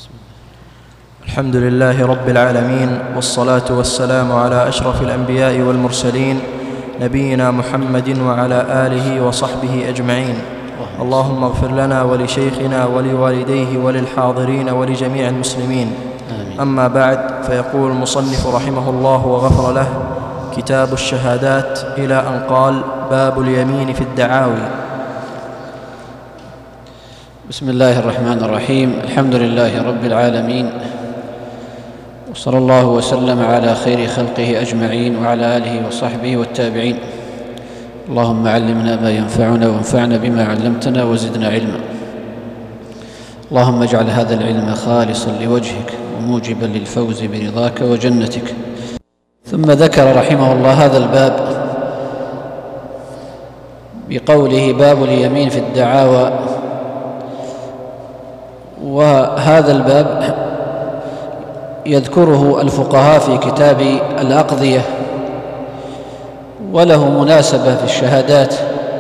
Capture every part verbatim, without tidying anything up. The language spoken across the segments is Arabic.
الحمد لله رب العالمين، والصلاة والسلام على أشرف الأنبياء والمرسلين نبينا محمد وعلى آله وصحبه أجمعين. اللهم اغفر لنا ولشيخنا ولوالديه وللحاضرين ولجميع المسلمين. آمين. أما بعد، فيقول المصنف رحمه الله وغفر له: كتاب الشهادات، إلى أن قال: باب اليمين في الدعاوي. بسم الله الرحمن الرحيم. الحمد لله رب العالمين، وصلى الله وسلم على خير خلقه أجمعين وعلى آله وصحبه والتابعين. اللهم علمنا ما ينفعنا وانفعنا بما علمتنا وزدنا علما. اللهم اجعل هذا العلم خالصا لوجهك وموجبا للفوز برضاك وجنتك. ثم ذكر رحمه الله هذا الباب بقوله: باب اليمين في الدعاوى. وهذا الباب يذكره الفقهاء في كتاب الأقضية، وله مناسبة في الشهادات،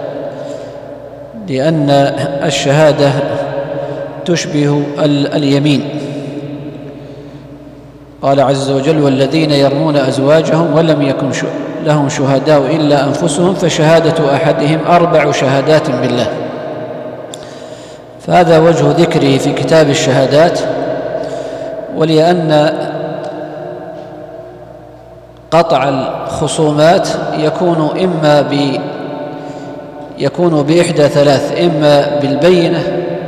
لأن الشهادة تشبه اليمين. قال عز وجل: والذين يرمون أزواجهم ولم يكن لهم شهداء إلا أنفسهم فشهادة أحدهم أربع شهادات بالله. فهذا وجه ذكره في كتاب الشهادات. ولأن قطع الخصومات يكون إما ب يكون بإحدى ثلاث: إما بالبينة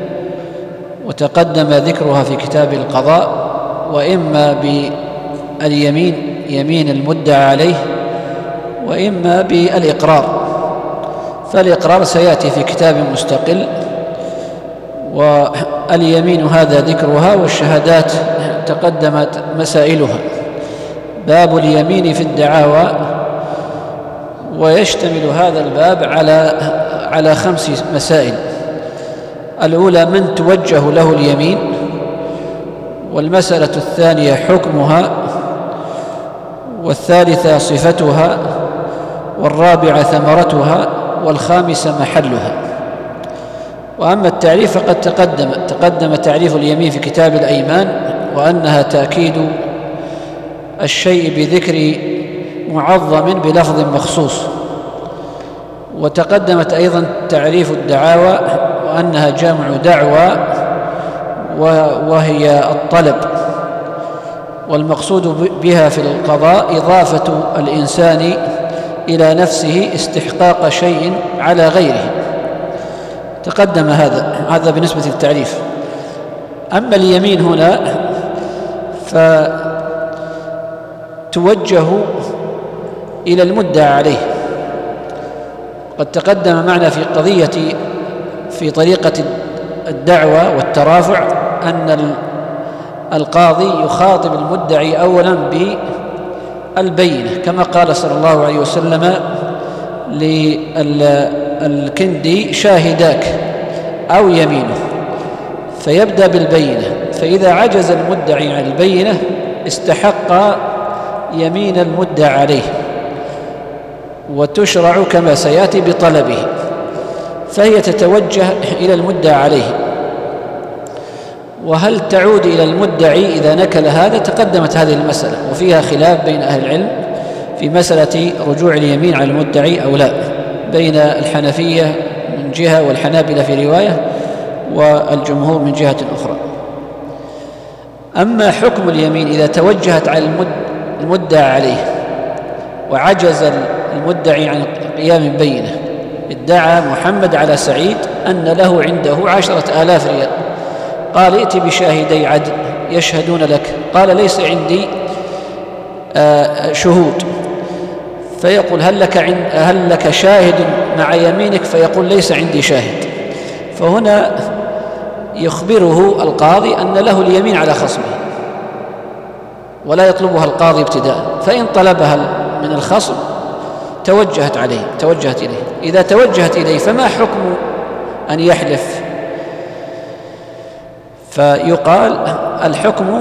وتقدم ذكرها في كتاب القضاء، وإما باليمين يمين المدعى عليه، وإما بالإقرار. فالإقرار سيأتي في كتاب مستقل، واليمين هذا ذكرها، والشهادات تقدمت مسائلها. باب اليمين في الدعاوى. ويشتمل هذا الباب على على خمس مسائل. الأولى: من توجه له اليمين، والمسألة الثانية حكمها، والثالثة صفتها، والرابعة ثمرتها، والخامسة محلها. وأما التعريف فقد تقدم تقدم تعريف اليمين في كتاب الأيمان، وأنها تأكيد الشيء بذكر معظم بلفظ مخصوص. وتقدمت أيضا تعريف الدعاوى، وأنها جمع دعوى وهي الطلب، والمقصود بها في القضاء إضافة الإنسان إلى نفسه استحقاق شيء على غيره. تقدم هذا هذا بالنسبة للتعريف. أما اليمين هنا فتوجه إلى المدعى عليه. قد تقدم معنا في قضية في طريقة الدعوة والترافع أن القاضي يخاطب المدعي أولا بالبينة، كما قال صلى الله عليه وسلم للكندي: شاهداك أو يمينه. فيبدأ بالبينة، فإذا عجز المدعي عن البينة استحق يمين المدعى عليه، وتشرع كما سيأتي بطلبه، فهي تتوجه إلى المدعى عليه. وهل تعود إلى المدعي إذا نكل هذا؟ تقدمت هذه المسألة، وفيها خلاف بين أهل العلم في مسألة رجوع اليمين على المدعي أو لا، بين الحنفية من جهة والحنابلة في رواية، والجمهور من جهة أخرى. أما حكم اليمين إذا توجهت على المدعى عليه وعجز المدعي عن القيام ببينة، ادعى محمد على سعيد أن له عنده عشرة آلاف ريال، قال: ائت بشاهدي عدل يشهدون لك. قال: ليس عندي آه شهود. فيقول: هل لك, عند هل لك شاهد مع يمينك؟ فيقول: ليس عندي شاهد. فهنا يخبره القاضي أن له اليمين على خصمه، ولا يطلبها القاضي ابتداء. فإن طلبها من الخصم توجهت عليه توجهت إليه. إذا توجهت إليه فما حكم أن يحلف؟ فيقال: الحكم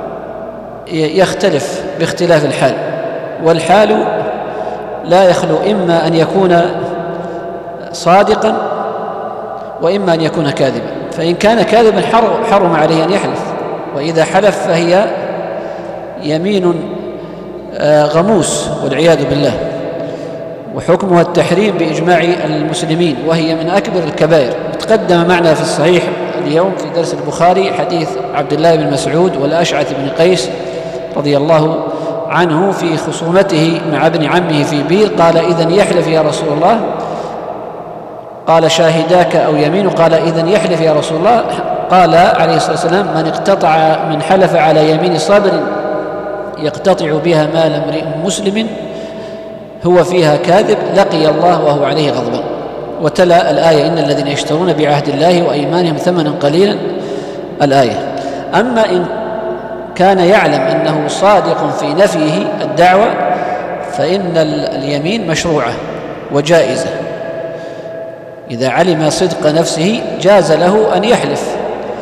يختلف باختلاف الحال، والحال لا يخلو إما أن يكون صادقا وإما أن يكون كاذبا. فإن كان كاذبا حرم عليه أن يحلف، وإذا حلف فهي يمين غموس والعياذ بالله، وحكمها التحريم بإجماع المسلمين، وهي من أكبر الكبائر. تقدم معنا في الصحيح اليوم في درس البخاري حديث عبد الله بن مسعود والأشعث بن قيس رضي الله عنه في خصومته مع ابن عمه في بير، قال: إذن يحلف يا رسول الله؟ قال: شاهداك أو يمين؟ قال: إذن يحلف يا رسول الله. قال عليه الصلاة والسلام: من اقتطع من حلف على يمين صابر يقتطع بها مال امرئ مسلم هو فيها كاذب لقي الله وهو عليه غضبان. وتلا الآية: إن الذين يشترون بعهد الله وأيمانهم ثمنا قليلا، الآية. أما إن كان يعلم أنه صادق في نفيه الدعوة فإن اليمين مشروعة وجائزة. إذا علم صدق نفسه جاز له أن يحلف.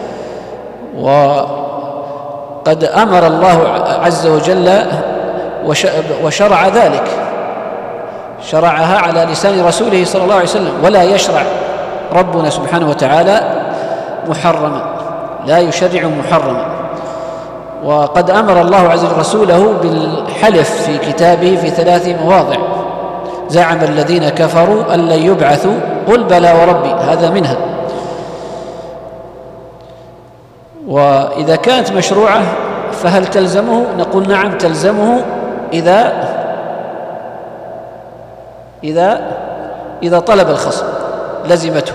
وقد أمر الله عز وجل وشرع ذلك، شرعها على لسان رسوله صلى الله عليه وسلم. ولا يشرع ربنا سبحانه وتعالى محرما، لا يشرع محرما. وقد أمر الله عز وجل رسوله بالحلف في كتابه في ثلاث مواضع: زعم الذين كفروا أن لن يبعثوا قل بلى وربي، هذا منها. وإذا كانت مشروعة فهل تلزمه؟ نقول نعم تلزمه إذا إذا إذا طلب الخصم، لزمته،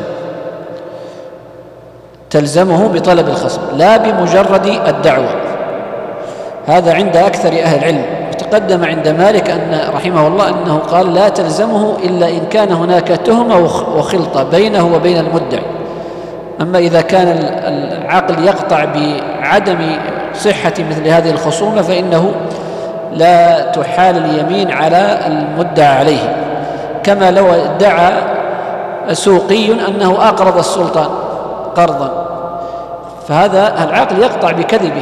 تلزمه بطلب الخصم لا بمجرد الدعوة. هذا عند أكثر أهل العلم. تقدم عند مالك أن رحمه الله أنه قال: لا تلزمه إلا إن كان هناك تهمة وخلطة بينه وبين المدعي. أما إذا كان العقل يقطع بعدم صحة مثل هذه الخصومة فإنه لا تحال اليمين على المدعى عليه. كما لو ادعى سوقي أنه أقرض السلطان قرضا، فهذا العقل يقطع بكذبه.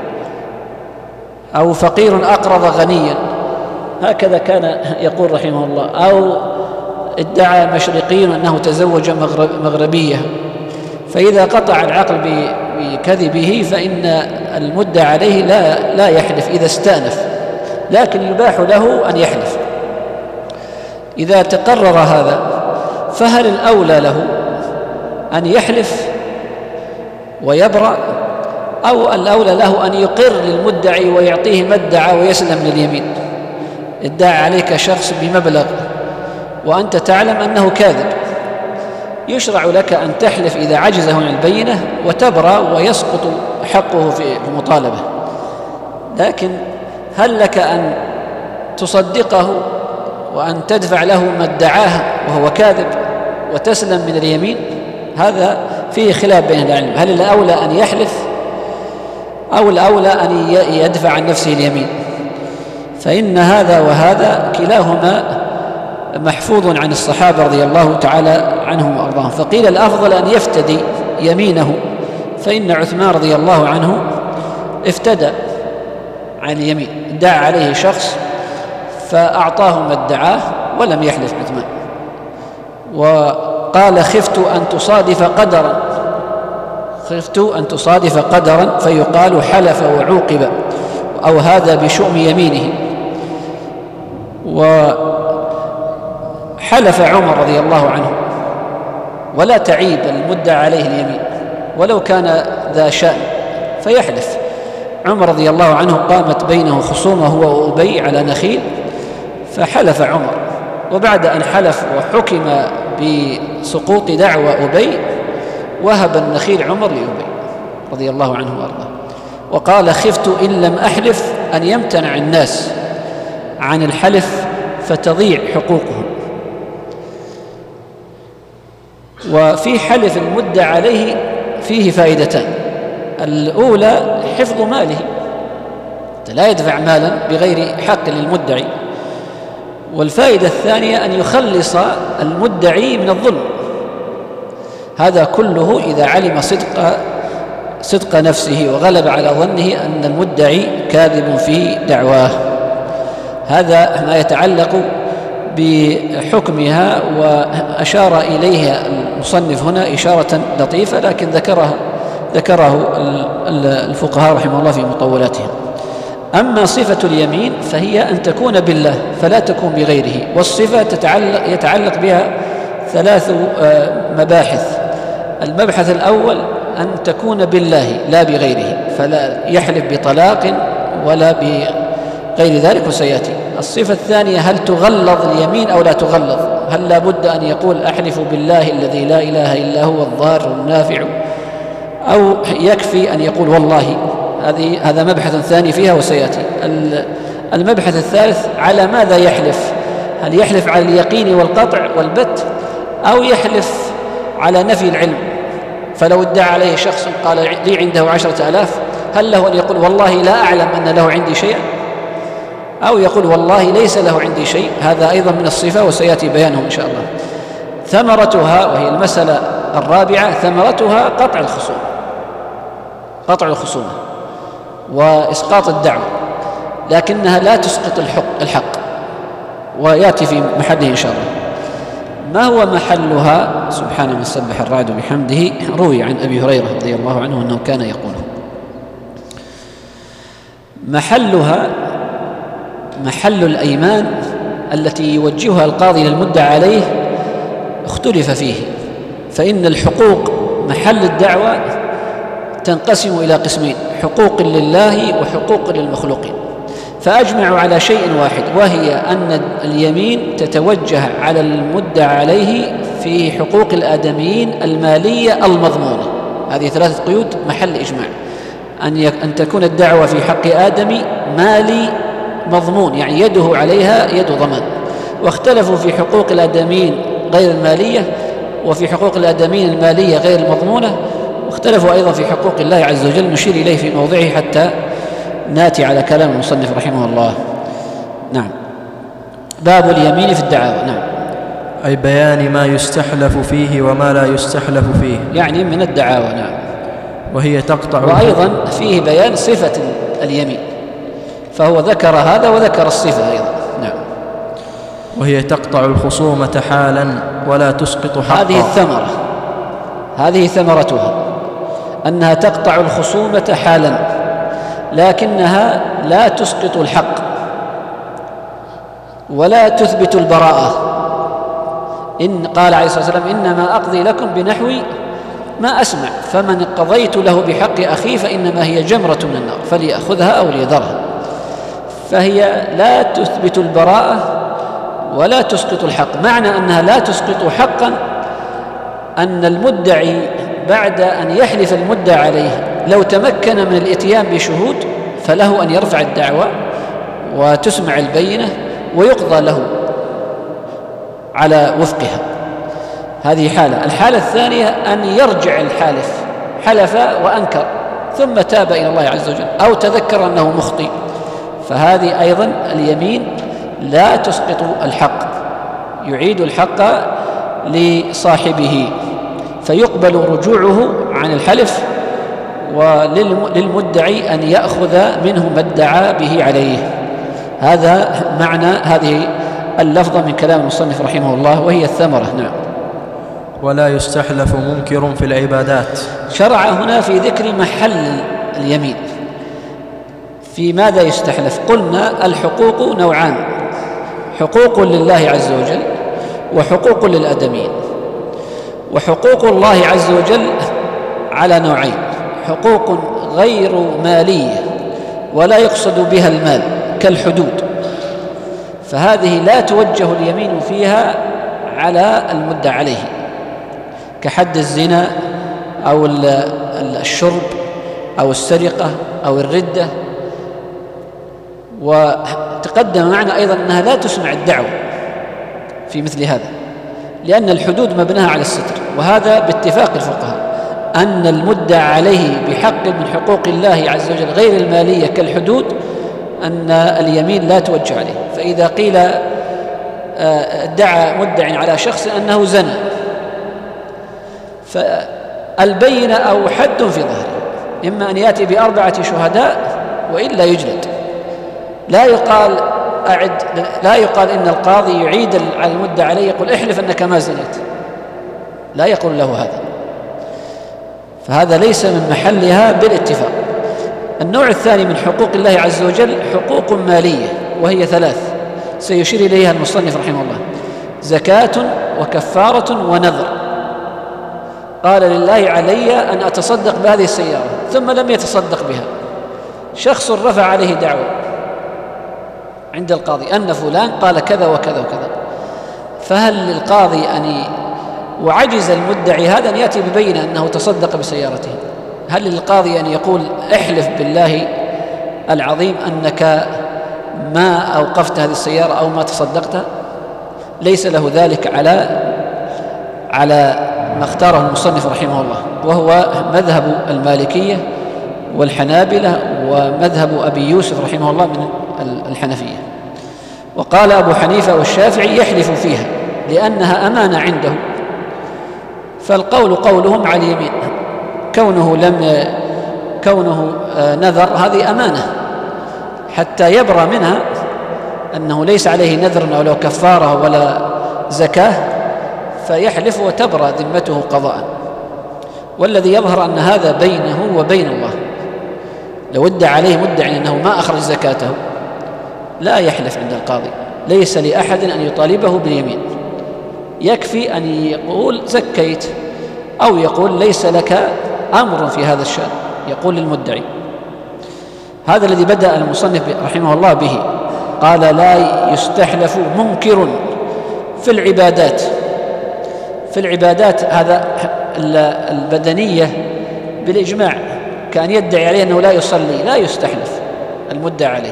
أو فقير أقرض غنيا، هكذا كان يقول رحمه الله. أو ادعى مشرقي أنه تزوج مغربية، فإذا قطع العقل بكذبه فإن المدعى عليه لا لا يحلف إذا استأنف، لكن يباح له أن يحلف. إذا تقرر هذا فهل الأولى له أن يحلف ويبرأ، أو الأولى له أن يقر للمدعي ويعطيه ما ادعى ويسلم لليمين؟ ادعى عليك شخص بمبلغ وأنت تعلم أنه كاذب، يشرع لك أن تحلف إذا عجزه عن البينة وتبرأ ويسقط حقه في المطالبة. لكن هل لك أن تصدقه وأن تدفع له ما ادعاه وهو كاذب وتسلم من اليمين؟ هذا فيه خلاف بين العلم، هل الأولى أن يحلف أو الأولى أن يدفع عن نفسه اليمين؟ فإن هذا وهذا كلاهما محفوظ عن الصحابة رضي الله تعالى عنهم وأرضاهم. فقيل الأفضل أن يفتدي يمينه، فإن عثمان رضي الله عنه افتدى عن اليمين، ادعى عليه شخص فأعطاه ما ادعاه ولم يحلف عثمان، وقال: خفت أن تصادف قدرا خفت أن تصادف قدرا فيقال حلف وعوقب، أو هذا بشؤم يمينه. وحلف عمر رضي الله عنه، ولا تعيب المدعى عليه اليمين ولو كان ذا شأن فيحلف. عمر رضي الله عنه قامت بينه خصومة هو وأبي على نخيل، فحلف عمر، وبعد أن حلف وحكم بسقوط دعوى أبي وهب النخيل عمر لأبي رضي الله عنه وأرضاه، وقال: خفت إن لم أحلف أن يمتنع الناس عن الحلف فتضيع حقوقهم. وفي حلف المدعى عليه فيه فائدتان: الأولى حفظ ماله، لا يدفع مالا بغير حق للمدعي. والفائدة الثانية أن يخلص المدعي من الظلم. هذا كله إذا علم صدق صدق نفسه وغلب على ظنه أن المدعي كاذب في دعواه. هذا ما يتعلق بحكمها، وأشار إليها المصنف هنا إشارة لطيفة، لكن ذكرها ذكره الفقهاء رحمه الله في مطولاتهم. أما صفة اليمين فهي أن تكون بالله فلا تكون بغيره، والصفة تتعلق يتعلق بها ثلاث مباحث. المبحث الأول أن تكون بالله لا بغيره، فلا يحلف بطلاق ولا بغير ذلك وسيأتي. الصفة الثانية هل تغلظ اليمين أو لا تغلظ، هل لا بد أن يقول أحلف بالله الذي لا إله إلا هو الضار النافع، أو يكفي أن يقول والله. هذه هذا مبحث ثاني فيها وسيأتي. المبحث الثالث على ماذا يحلف، هل يحلف على اليقين والقطع والبت أو يحلف على نفي العلم؟ فلو ادعى عليه شخص قال لي عنده عشرة آلاف، هل له أن يقول والله لا أعلم أن له عندي شيئا، أو يقول والله ليس له عندي شيء؟ هذا أيضا من الصفة وسيأتي بيانه إن شاء الله. ثمرتها، وهي المسألة الرابعة، ثمرتها قطع الخصوم، قطع الخصومة وإسقاط الدعوة، لكنها لا تسقط الحق, الحق ويأتي في محله إن شاء الله. ما هو محلها؟ سبحان من سبح الرعد بحمده. روي عن أبي هريرة رضي الله عنه أنه كان يقوله. محلها محل الأيمان التي يوجهها القاضي للمدعى عليه اختلف فيه، فإن الحقوق محل الدعوة تنقسم إلى قسمين: حقوق لله وحقوق للمخلوقين. فأجمعوا على شيء واحد، وهي أن اليمين تتوجه على المدعى عليه في حقوق الآدميين المالية المضمونة. هذه ثلاثة قيود محل إجماع: أن أن تكون الدعوة في حق آدمي مالي مضمون، يعني يده عليها يد ضمان. واختلفوا في حقوق الآدميين غير المالية وفي حقوق الآدميين المالية غير المضمونة، واختلفوا أيضا في حقوق الله عز وجل، نشير إليه في موضعه حتى ناتي على كلام المصنف رحمه الله. نعم. باب اليمين في الدعاوى. نعم. أي بيان ما يستحلف فيه وما لا يستحلف فيه، يعني من الدعاوى. نعم. وهي تقطع. وأيضا فيه بيان صفة اليمين، فهو ذكر هذا وذكر الصفة أيضا. نعم. وهي تقطع الخصومة حالا ولا تسقط حقا. هذه الثمرة، هذه ثمرتها، أنها تقطع الخصومة حالا، لكنها لا تسقط الحق ولا تثبت البراءة. إن قال عليه الصلاة والسلام: إنما أقضي لكم بنحو ما أسمع، فمن قضيت له بحق أخي فإنما هي جمرة من النار فليأخذها أو ليذرها. فهي لا تثبت البراءة ولا تسقط الحق. معنى أنها لا تسقط حقا أن المدعي بعد أن يحلف المدعى عليه لو تمكن من الإتيان بشهود فله أن يرفع الدعوى وتسمع البينة ويقضى له على وفقها. هذه حالة. الحالة الثانية أن يرجع الحالف، حلف وأنكر ثم تاب إلى الله عز وجل أو تذكر أنه مخطئ، فهذه أيضا اليمين لا تسقط الحق، يعيد الحق لصاحبه فيقبل رجوعه عن الحلف، وللمدعي أن يأخذ منه ما ادعى به عليه. هذا معنى هذه اللفظة من كلام المصنف رحمه الله، وهي الثمرة. نعم. ولا يستحلف منكر في العبادات. شرع هنا في ذكر محل اليمين. في ماذا يستحلف؟ قلنا الحقوق نوعان: حقوق لله عز وجل وحقوق للآدميين. وحقوق الله عز وجل على نوعين: حقوق غير مالية ولا يقصد بها المال كالحدود، فهذه لا توجه اليمين فيها على المدعى عليه، كحد الزنا أو الشرب أو السرقة أو الردة. وتقدم معنا أيضا أنها لا تسمع الدعوة في مثل هذا، لأن الحدود مبناها على الستر، وهذا باتفاق الفقهاء أن المدعى عليه بحق من حقوق الله عز وجل غير المالية كالحدود أن اليمين لا توجه عليه. فإذا قيل ادعى مدع على شخص أنه زنى، فالبينة أو حد في ظهره، إما أن يأتي بأربعة شهداء وإلا يجلد. لا يقال أعد لا يقال إن القاضي يعيد على المدعى عليه يقول احلف أنك ما زنيت، لا يقول له هذا. فهذا ليس من محلها بالاتفاق. النوع الثاني من حقوق الله عز وجل حقوق مالية، وهي ثلاث سيشير إليها المصنف رحمه الله: زكاة وكفارة ونذر. قال لله علي أن أتصدق بهذه السيارة ثم لم يتصدق بها، شخص رفع عليه دعوة عند القاضي أن فلان قال كذا وكذا وكذا، فهل للقاضي أن وعجز المدعي هذا أن يأتي ببينة أنه تصدق بسيارته؟ هل للقاضي أن يقول احلف بالله العظيم أنك ما أوقفت هذه السيارة أو ما تصدقتها؟ ليس له ذلك على على ما اختاره المصنف رحمه الله، وهو مذهب المالكية والحنابلة ومذهب أبي يوسف رحمه الله من الحنفية. وقال أبو حنيفة والشافعي يحلف فيها لأنها أمانة عنده، فالقول قولهم على اليمين، كونه لم كونه نذر هذه أمانة حتى يبرأ منها أنه ليس عليه نذر ولا كفارة ولا زكاة، فيحلف وتبرأ ذمته قضاء. والذي يظهر أن هذا بينه وبين الله. لو ادعى عليه مدعي أنه ما أخرج زكاته لا يحلف عند القاضي، ليس لأحد أن يطالبه باليمين، يكفي أن يقول زكيت، أو يقول ليس لك أمر في هذا الشأن، يقول للمدعي. هذا الذي بدأ المصنف رحمه الله به، قال لا يستحلف منكر في العبادات. في العبادات هذا البدنية بالإجماع، كان يدعي عليه أنه لا يصلي لا يستحلف المدعى عليه.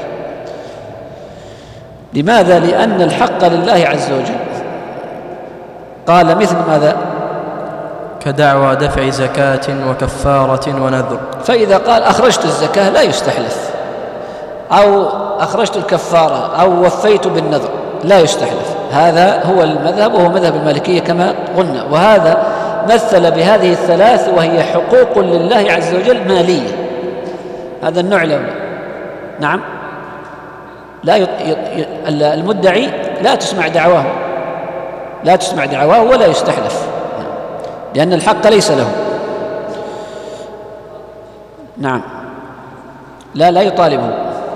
لماذا؟ لأن الحق لله عز وجل. قال مثل ماذا؟ كدعوى دفع زكاة وكفارة ونذر. فإذا قال أخرجت الزكاة لا يستحلف، أو أخرجت الكفارة أو وفيت بالنذر لا يستحلف. هذا هو المذهب، وهو مذهب المالكية كما قلنا. وهذا مثل بهذه الثلاث وهي حقوق لله عز وجل مالية. هذا النوع الأول. نعم، لا يط... ي... المدعي لا تسمع دعواه لا تسمع دعواه ولا يستحلف، لأن الحق ليس له. نعم، لا لا يطالبه.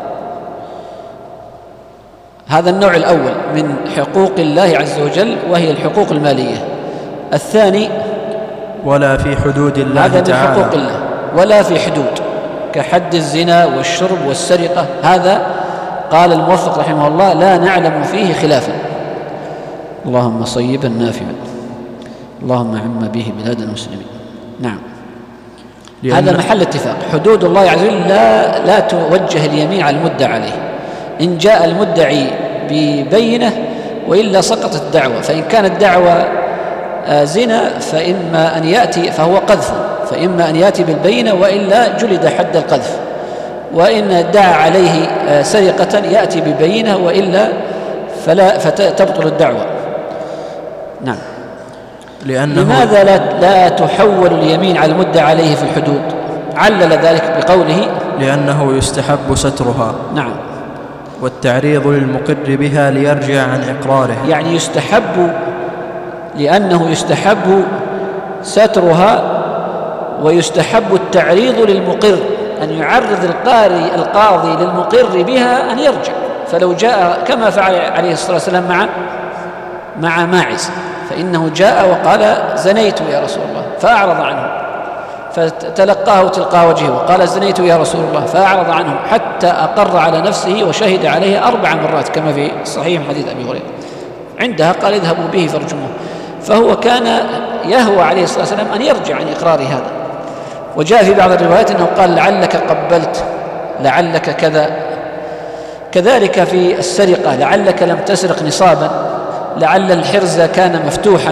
هذا النوع الأول من حقوق الله عز وجل، وهي الحقوق المالية. الثاني ولا في حدود الله هذا تعالى. من حقوق الله، ولا في حدود، كحد الزنا والشرب والسرقة. هذا قال الموفق رحمه الله لا نعلم فيه خلافا. اللهم صيبا نافعا، اللهم عم به بلاد المسلمين. نعم، هذا محل اتفاق. حدود الله عز وجل لا, لا توجه اليمين على المدعى عليه، إن جاء المدعي ببينة وإلا سقطت الدعوة. فإن كانت دعوة زنا فإما أن يأتي فهو قذف، فإما أن يأتي بالبينة وإلا جلد حد القذف. وإن ادعى عليه سرقة يأتي ببينة وإلا فلا فتبطل الدعوة. نعم. لأنه لماذا لا, لا تحول اليمين على المدعى عليه في الحدود؟ علل ذلك بقوله لأنه يستحب سترها. نعم، والتعريض للمقر بها ليرجع عن إقراره. يعني يستحب، لأنه يستحب سترها، ويستحب التعريض للمقر، أن يعرض القاري القاضي للمقر بها أن يرجع. فلو جاء كما فعل عليه الصلاة والسلام مع مع ماعز، فإنه جاء وقال زنيت يا رسول الله فأعرض عنه، فتلقاه تلقى وجهه وقال زنيت يا رسول الله فأعرض عنه، حتى أقر على نفسه وشهد عليه أربع مرات كما في صحيح حديث أبي هريرة. عندها قال اذهبوا به فارجموه. فهو كان يهوى عليه الصلاة والسلام أن يرجع عن إقرار هذا. وجاء في بعض الروايات أنه قال لعلك قبلت، لعلك كذا. كذلك في السرقة، لعلك لم تسرق نصابا، لعل الحرز كان مفتوحا،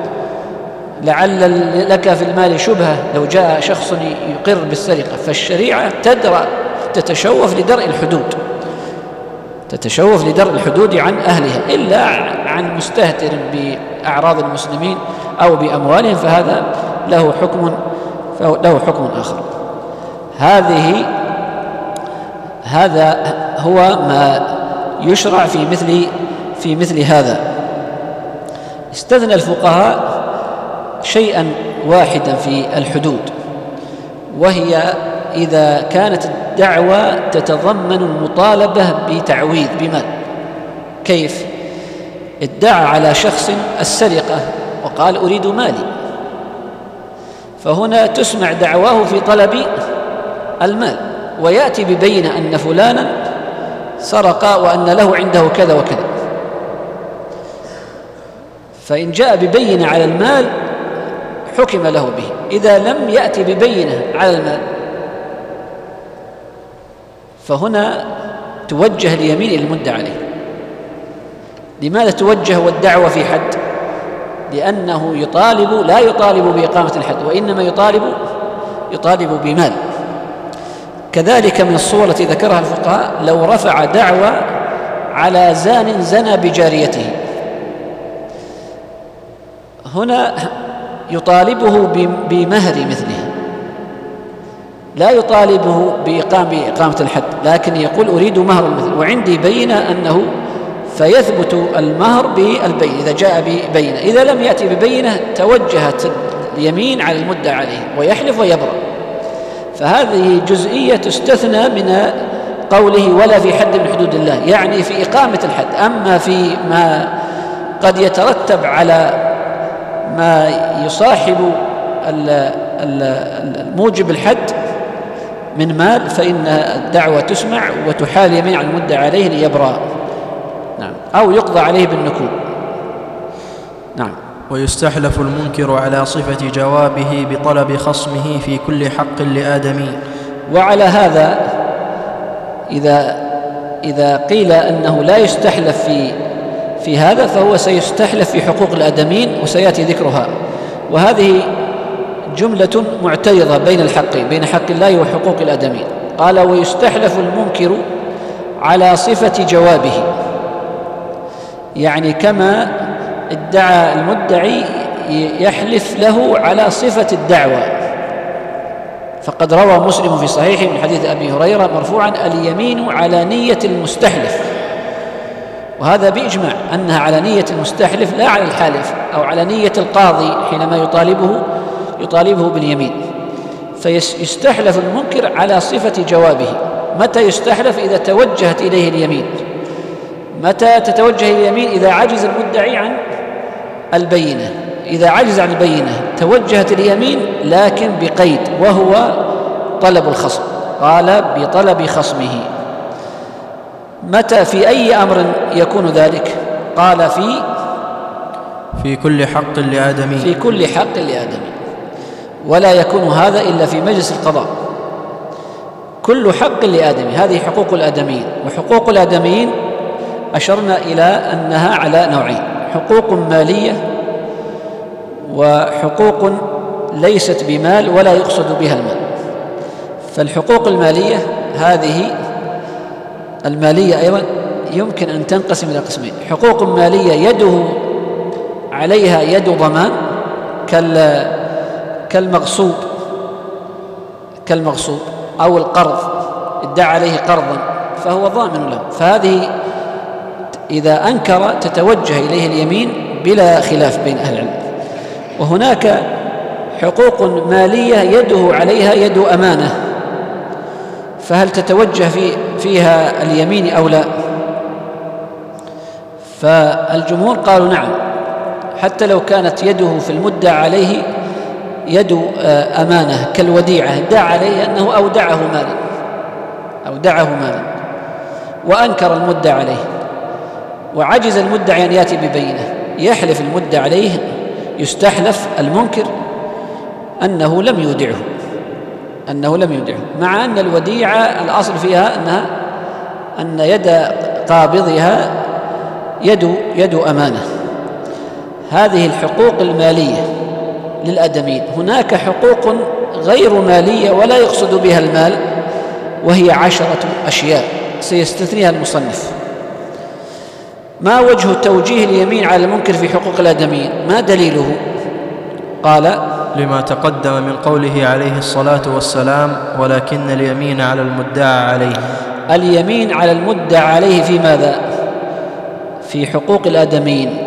لعل لك في المال شبهة لو جاء شخص يقر بالسرقة. فالشريعة تدرأ تتشوف لدرء الحدود، تتشوف لدرء الحدود عن أهلها، إلا عن مستهتر بأعراض المسلمين أو بأموالهم، فهذا له حكم له حكم آخر. هذه هذا هو ما يشرع في مثل في مثل هذا. استثنى الفقهاء شيئا واحدا في الحدود، وهي إذا كانت الدعوة تتضمن المطالبة بتعويض بمال. كيف؟ ادعى على شخص السرقة وقال أريد مالي، فهنا تسمع دعواه في طلب المال، ويأتي ببينة أن فلانا سرق وأن له عنده كذا وكذا، فإن جاء ببينة على المال حكم له به. إذا لم يأتي ببينة على المال فهنا توجه اليمين إلى المدعى عليه. لماذا توجه والدعوة في حد؟ لأنه يطالب لا يطالب بإقامة الحد، وإنما يطالب يطالب بمال. كذلك من الصور التي ذكرها الفقهاء لو رفع دعوى على زان زنى بجاريته، هنا يطالبه بمهر مثله، لا يطالبه بإقامة الحد، لكن يقول أريد مهر المثل وعندي بينة أنه، فيثبت المهر بالبينة إذا جاء ببينة. إذا لم يأتي ببينة توجهت اليمين على المدعى عليه ويحلف ويبرأ. فهذه جزئية تستثنى من قوله ولا في حد من حدود الله، يعني في إقامة الحد. أما في ما قد يترتب على ما يصاحب الموجب الحد من مال فإن الدعوة تسمع وتحال يمين على المدعى عليه ليبرأ، نعم، أو يقضى عليه بالنكول. نعم. ويستحلف المنكر على صفة جوابه بطلب خصمه في كل حق لآدمي. وعلى هذا إذا إذا قيل أنه لا يستحلف في في هذا فهو سيستحلف في حقوق الآدمين وسيأتي ذكرها. وهذه جملة معترضة بين الحقين، بين حق الله وحقوق الآدمين. قال ويستحلف المنكر على صفة جوابه، يعني كما ادعى المدعي يحلف له على صفة الدعوة. فقد روى مسلم في صحيحه من حديث أبي هريرة مرفوعا اليمين على نية المستحلف، وهذا بإجماع أنها على نية المستحلف لا على الحالف أو على نية القاضي حينما يطالبه يطالبه باليمين. فيستحلف المنكر على صفة جوابه. متى يستحلف؟ إذا توجهت إليه اليمين. متى تتوجه اليمين؟ إذا عجز المدعي عن البينة. إذا عجز عن البينة توجهت اليمين، لكن بقيد وهو طلب الخصم. قال بطلب خصمه. متى في أي أمر يكون ذلك؟ قال في في كل حق لآدمي. في كل حق لآدمي، ولا يكون هذا إلا في مجلس القضاء. كل حق لآدمي، هذه حقوق الآدميين. وحقوق الآدميين أشرنا إلى أنها على نوعين: حقوق مالية وحقوق ليست بمال ولا يقصد بها المال. فالحقوق المالية هذه المالية أيضا يمكن أن تنقسم إلى قسمين: حقوق مالية يده عليها يد ضمان كالمغصوب كالمغصوب أو القرض، ادعى عليه قرضا فهو ضامن له، فهذه إذا أنكر تتوجه إليه اليمين بلا خلاف بين أهل العلم. وهناك حقوق مالية يده عليها يد أمانة، فهل تتوجه في فيها اليمين أو لا؟ فالجمهور قالوا نعم، حتى لو كانت يده في المدعى عليه يد أمانة كالوديعة، ادعى عليه أنه أودعه مالا أودعه مالا وأنكر المدعى عليه وعجز المدعي أن يأتي ببينة، يحلف المدعى عليه، يستحلف المنكر أنه لم يودعه أنه لم يودعه مع أن الوديعة الأصل فيها أنها أن يد قابضها يد يد أمانة. هذه الحقوق المالية للآدمين. هناك حقوق غير مالية ولا يقصد بها المال، وهي عشرة أشياء سيستثنيها المصنف. ما وجه توجيه اليمين على المنكر في حقوق الآدميين؟ ما دليله؟ قال لما تقدم من قوله عليه الصلاة والسلام ولكن اليمين على المدعى عليه. اليمين على المدعى عليه في ماذا؟ في حقوق الآدميين.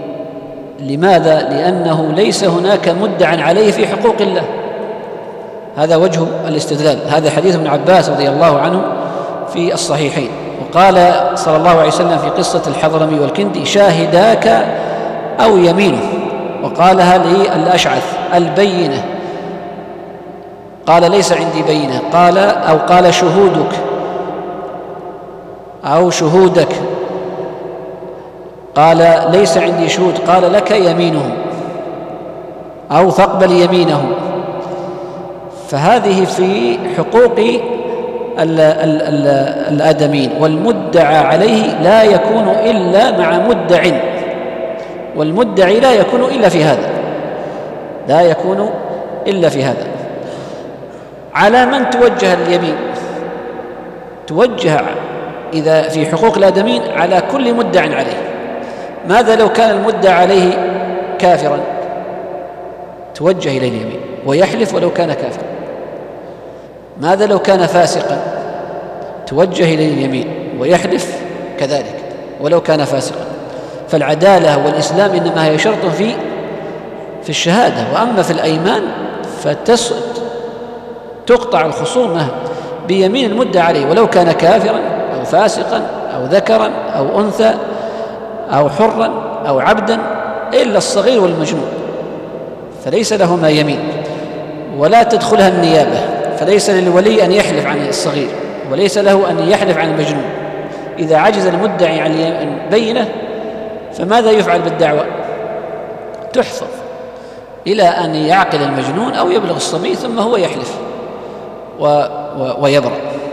لماذا؟ لأنه ليس هناك مدعى عليه في حقوق الله. هذا وجه الاستدلال. هذا حديث ابن عباس رضي الله عنه في الصحيحين. وقال صلى الله عليه وسلم في قصة الحضرمي والكندي: شاهداك أو يمينه. وقالها للأشعث: البينة. قال: ليس عندي بينة. قال أو قال: شهودك أو شهودك. قال: ليس عندي شهود. قال: لك يمينه أو فاقبل يمينه. فهذه في حقوق ال ال ال الآدمين، والمدعى عليه لا يكون إلا مع مدع، والمدعي لا يكون إلا في هذا، لا يكون إلا في هذا. على من توجه اليمين؟ توجه إذا في حقوق الآدمين على كل مدع عليه. ماذا لو كان المدعى عليه كافرا؟ توجه إليه اليمين ويحلف ولو كان كافرا. ماذا لو كان فاسقا؟ توجه إليه اليمين ويحلف كذلك ولو كان فاسقا. فالعدالة والإسلام إنما هي شرط في في الشهادة، وأما في الأيمان فتقطع الخصومة بيمين المدعى عليه ولو كان كافرا أو فاسقا أو ذكرا أو أنثى أو حرا أو عبدا، إلا الصغير والمجنون فليس لهما يمين، ولا تدخلها النيابة، فليس للولي أن يحلف عن الصغير وليس له أن يحلف عن المجنون. إذا عجز المدعي عن البينة فماذا يفعل بالدعوة؟ تحفظ إلى أن يعقل المجنون أو يبلغ الصبي ثم هو يحلف و... و... ويبرأ.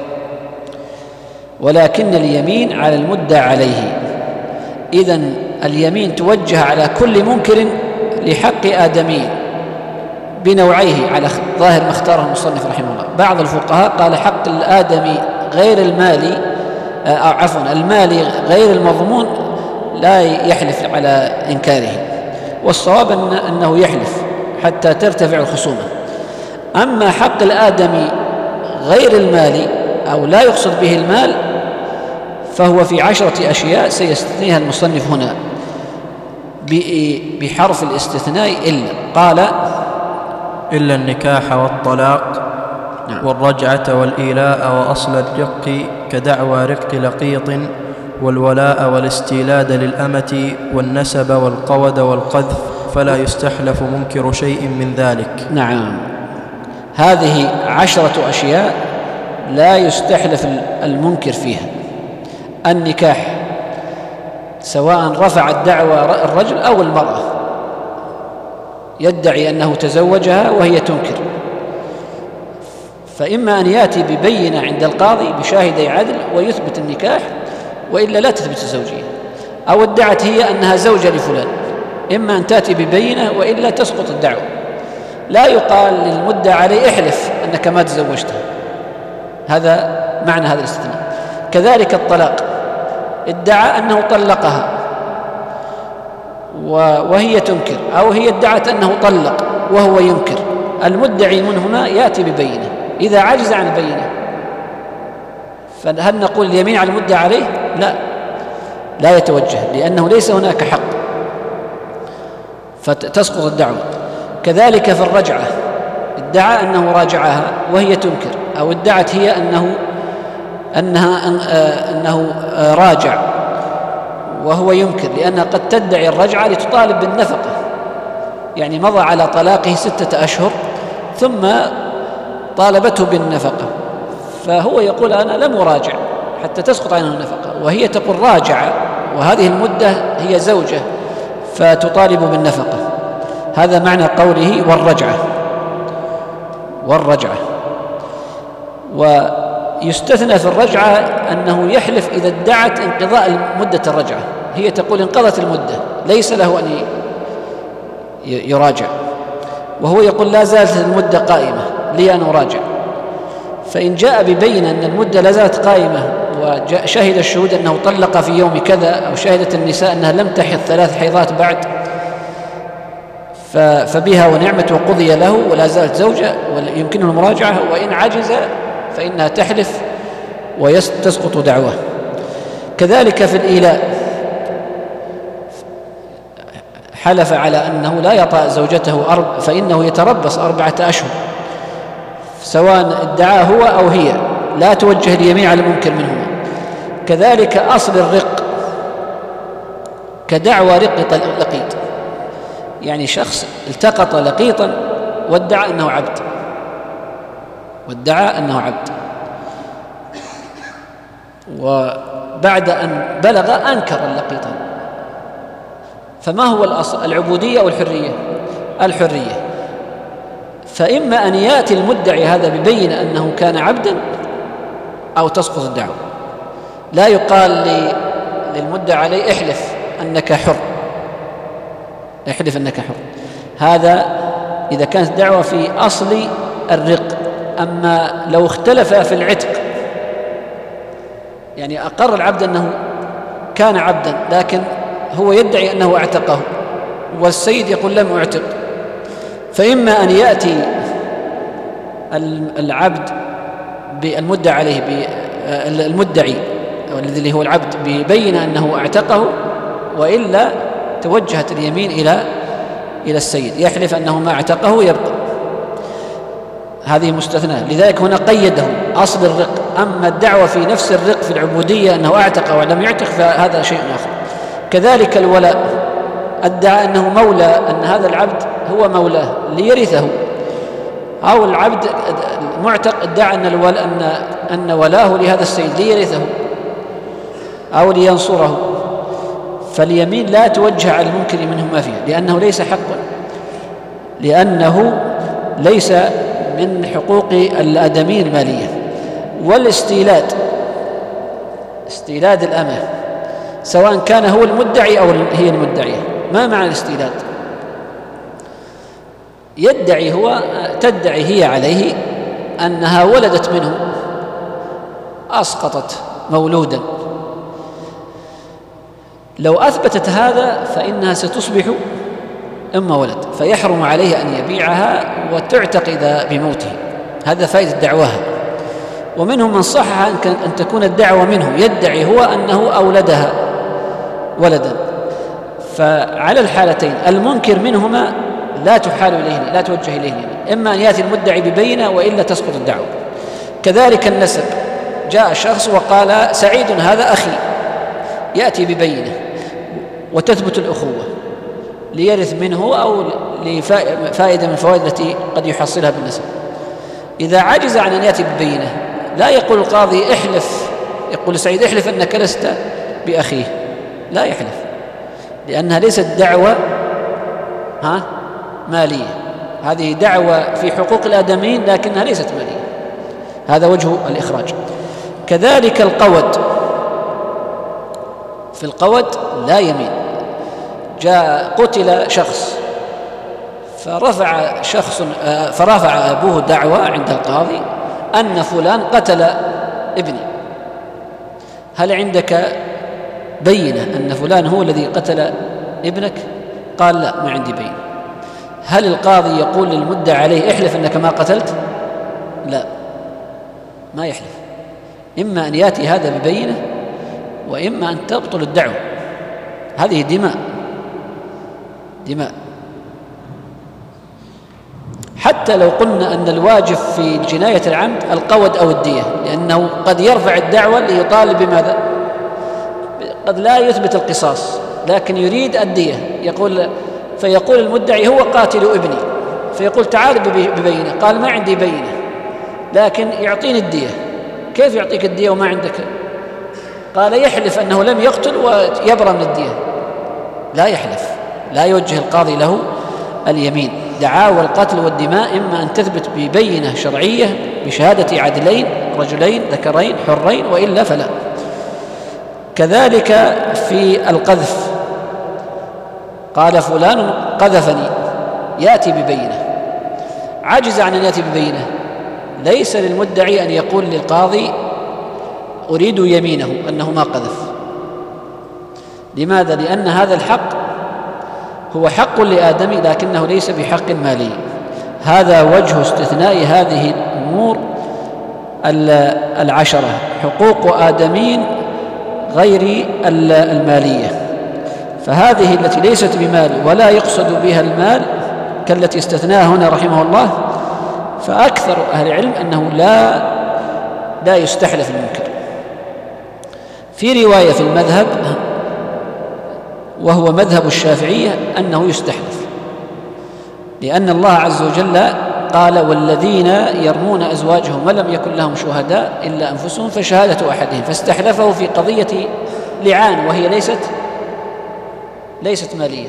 ولكن اليمين على المدعى عليه. إذن اليمين توجه على كل منكر لحق آدمي بنوعيه على ظاهر ما اختاره المصنف رحمه الله. بعض الفقهاء قال حق الآدمي غير المالي، أو عفوا المالي غير المضمون لا يحلف على إنكاره، والصواب أنه يحلف حتى ترتفع الخصومة. أما حق الآدمي غير المالي أو لا يقصد به المال فهو في عشرة أشياء سيستثنيها المصنف هنا بحرف الاستثناء إلا. قال: إلا النكاح والطلاق. نعم. والرجعة والإيلاء وأصل الرق كدعوى رق لقيط، والولاء والاستيلاد للأمة، والنسب والقود والقذف، فلا يستحلف منكر شيء من ذلك. نعم، هذه عشرة أشياء لا يستحلف المنكر فيها. النكاح سواء رفع الدعوى الرجل أو المرأة، يدعي أنه تزوجها وهي تنكر، فإما أن يأتي ببينة عند القاضي بشاهدي عدل ويثبت النكاح، وإلا لا تثبت الزوجية. أو ادعت هي أنها زوجة لفلان، إما أن تأتي ببينة وإلا تسقط الدعوة. لا يقال للمدعى عليه احلف أنك ما تزوجتها، هذا معنى هذا الاستثناء. كذلك الطلاق، ادعى أنه طلقها وهي تنكر، أو هي ادعت أنه طلق وهو ينكر، المدعي منهما يأتي ببينة. إذا عجز عن البينة فهل نقول اليمين على المدعى عليه؟ لا، لا يتوجه، لأنه ليس هناك حق فتسقط الدعوة. كذلك في الرجعة، ادعى أنه راجعها وهي تنكر، أو ادعت هي أنه أنها أنه راجع وهو ينكر، لأنها قد تدعي الرجعة لتطالب بالنفقة، يعني مضى على طلاقه ستة أشهر ثم طالبته بالنفقة، فهو يقول أنا لم أراجع حتى تسقط عنه النفقة، وهي تقول راجع وهذه المدة هي زوجة فتطالب بالنفقة. هذا معنى قوله والرجعة والرجعة. ويستثنى في الرجعة أنه يحلف إذا ادعت انقضاء مدة الرجعة، هي تقول انقضت المدة ليس له أن يراجع، وهو يقول لا زالت المدة قائمة لي أن أراجع. فإن جاء ببين أن المدة لا زالت قائمة وشهد الشهود أنه طلق في يوم كذا، أو شهدت النساء أنها لم تحض ثلاث حيضات بعد، فبها ونعمت وقضي له ولا زالت زوجة ويمكنه المراجعة. وإن عجز فإنها تحلف وتسقط دعوة. كذلك في الإيلاء، حلف على أنه لا يطأ زوجته أرب فإنه يتربص أربعة أشهر، سواء ادعاه هو أو هي، لا توجه اليمين على المنكر منهما. كذلك أصل الرق كدعوى رق لقيط، يعني شخص التقط لقيطا وادعى أنه عبد وادعى أنه عبد وبعد أن بلغ أنكر اللقيطا. فما هو الأصل، العبودية أو الحرية؟ الحرية. فإما أن يأتي المدعي هذا ببين أنه كان عبدا أو تسقط الدعوة. لا يقال للمدعي عليه احلف أنك حر، احلف أنك حر، هذا إذا كانت الدعوة في أصل الرق. أما لو اختلف في العتق، يعني أقر العبد أنه كان عبدا لكن هو يدعي أنه اعتقه والسيد يقول لم أعتق، فإما أن يأتي العبد بالمدعي عليه المدعي الذي هو العبد بيبين أنه اعتقه، وإلا توجهت اليمين إلى إلى السيد يحلف أنه ما اعتقه يبقى. هذه مستثناة، لذلك هنا قيده أصل الرق. أما الدعوة في نفس الرق في العبودية أنه اعتق ولم يعتق فهذا شيء آخر. كذلك الولاء، ادعى أنه مولى، أن هذا العبد هو مولاه ليرثه، أو العبد المعتق ادعى أن الولاء أن أن ولاه لهذا السيد ليرثه أو لينصره. فاليمين لا توجه على المنكر منه ما فيه، لأنه ليس حقا، لأنه ليس من حقوق الآدمي المالية. والاستيلاد، استيلاد الأمة سواء كان هو المدعي أو هي المدعية. ما معنى الاستيلاد؟ يدعي هو، تدعي هي عليه أنها ولدت منه، أسقطت مولودا. لو أثبتت هذا فإنها ستصبح أم ولد، فيحرم عليه أن يبيعها وتعتق إذا بموته. هذا فائدة دعواها. ومنهم من صحح أن تكون الدعوة منه، يدعي هو أنه أولدها ولدا. فعلى الحالتين المنكر منهما لا تحال إليه، لا توجه إليه، إما أن يأتي المدعي ببينة وإلا تسقط الدعوة. كذلك النسب، جاء شخص وقال سعيد هذا أخي، يأتي ببينة وتثبت الأخوة ليرث منه أو لفائدة من الفوائد التي قد يحصلها بالنسب. إذا عجز عن أن يأتي ببينة لا يقول القاضي احلف، يقول سعيد احلف أنك لست بأخيه، لا يحلف، لأنها ليست دعوة ها مالية، هذه دعوة في حقوق الآدميين لكنها ليست مالية. هذا وجه الإخراج. كذلك القود، في القود لا يمين. جاء قتل شخص فرفع شخص فرفع أبوه دعوى عند القاضي أن فلان قتل ابني، هل عندك بينة أن فلان هو الذي قتل ابنك؟ قال لا، ما عندي بينة. هل القاضي يقول للمدعى عليه احلف أنك ما قتلت؟ لا، ما يحلف. إما أن يأتي هذا ببينة وإما أن تبطل الدعوة. هذه دماء دماء حتى لو قلنا أن الواجب في جناية العمد القود أو الدية، لأنه قد يرفع الدعوة ليطالب بماذا؟ قد لا يثبت القصاص لكن يريد الدية، يقول فيقول المدعي هو قاتل ابني، فيقول تعال ببينة، قال ما عندي بينة لكن يعطيني الدية. كيف يعطيك الدية وما عندك؟ قال يحلف أنه لم يقتل ويبرأ من الدية. لا يحلف، لا يوجه القاضي له اليمين. دعاوى القتل والدماء إما أن تثبت ببينة شرعية بشهادة عدلين رجلين ذكرين حرين وإلا فلا. كذلك في القذف، قال فلان قذفني، يأتي ببينة، عجز عن أن يأتي ببينة، ليس للمدعي أن يقول للقاضي أريد يمينه أنه ما قذف. لماذا؟ لأن هذا الحق هو حق لآدمي لكنه ليس بحق مالي. هذا وجه استثناء هذه الأمور العشرة، حقوق آدمين غير المالية. فهذه التي ليست بمال ولا يقصد بها المال كالتي استثناها هنا رحمه الله، فأكثر أهل العلم أنه لا لا يستحلف المنكر. في رواية في المذهب وهو مذهب الشافعية أنه يستحلف، لأن الله عز وجل قال: والذين يرمون أزواجهم ولم يكن لهم شهداء إلا أنفسهم فشهادة أحدهم، فاستحلفه في قضية لعان وهي ليست ليست مالية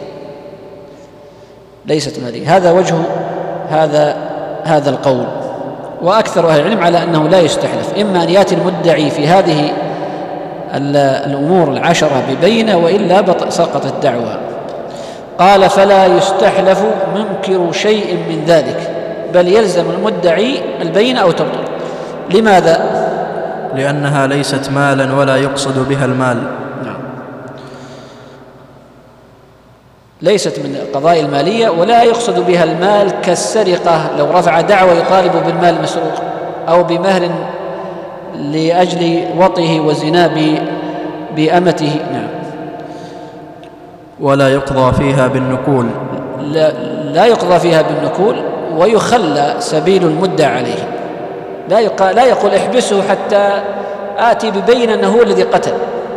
ليست مالية. هذا وجه هذا هذا القول. وأكثر أهل العلم على أنه لا يستحلف، إما أن يأتي المدعي في هذه الأمور العشرة ببينة وإلا سقطت الدعوة. قال: فلا يستحلف منكر شيء من ذلك، بل يلزم المدعي البينة أو تبطل. لماذا؟ لأنها ليست مالا ولا يقصد بها المال. نعم، ليست من القضايا المالية ولا يقصد بها المال، كالسرقة لو رفع دعوى يطالب بالمال المسروق، أو بمهر لأجل وطئه وزنا بأمته. نعم. ولا يقضى فيها بالنكول. لا, لا يقضى فيها بالنكول، ويخلى سبيل المدعى عليه. لا يقال لا يقول احبسه حتى آتي ببين أنه هو الذي قتل.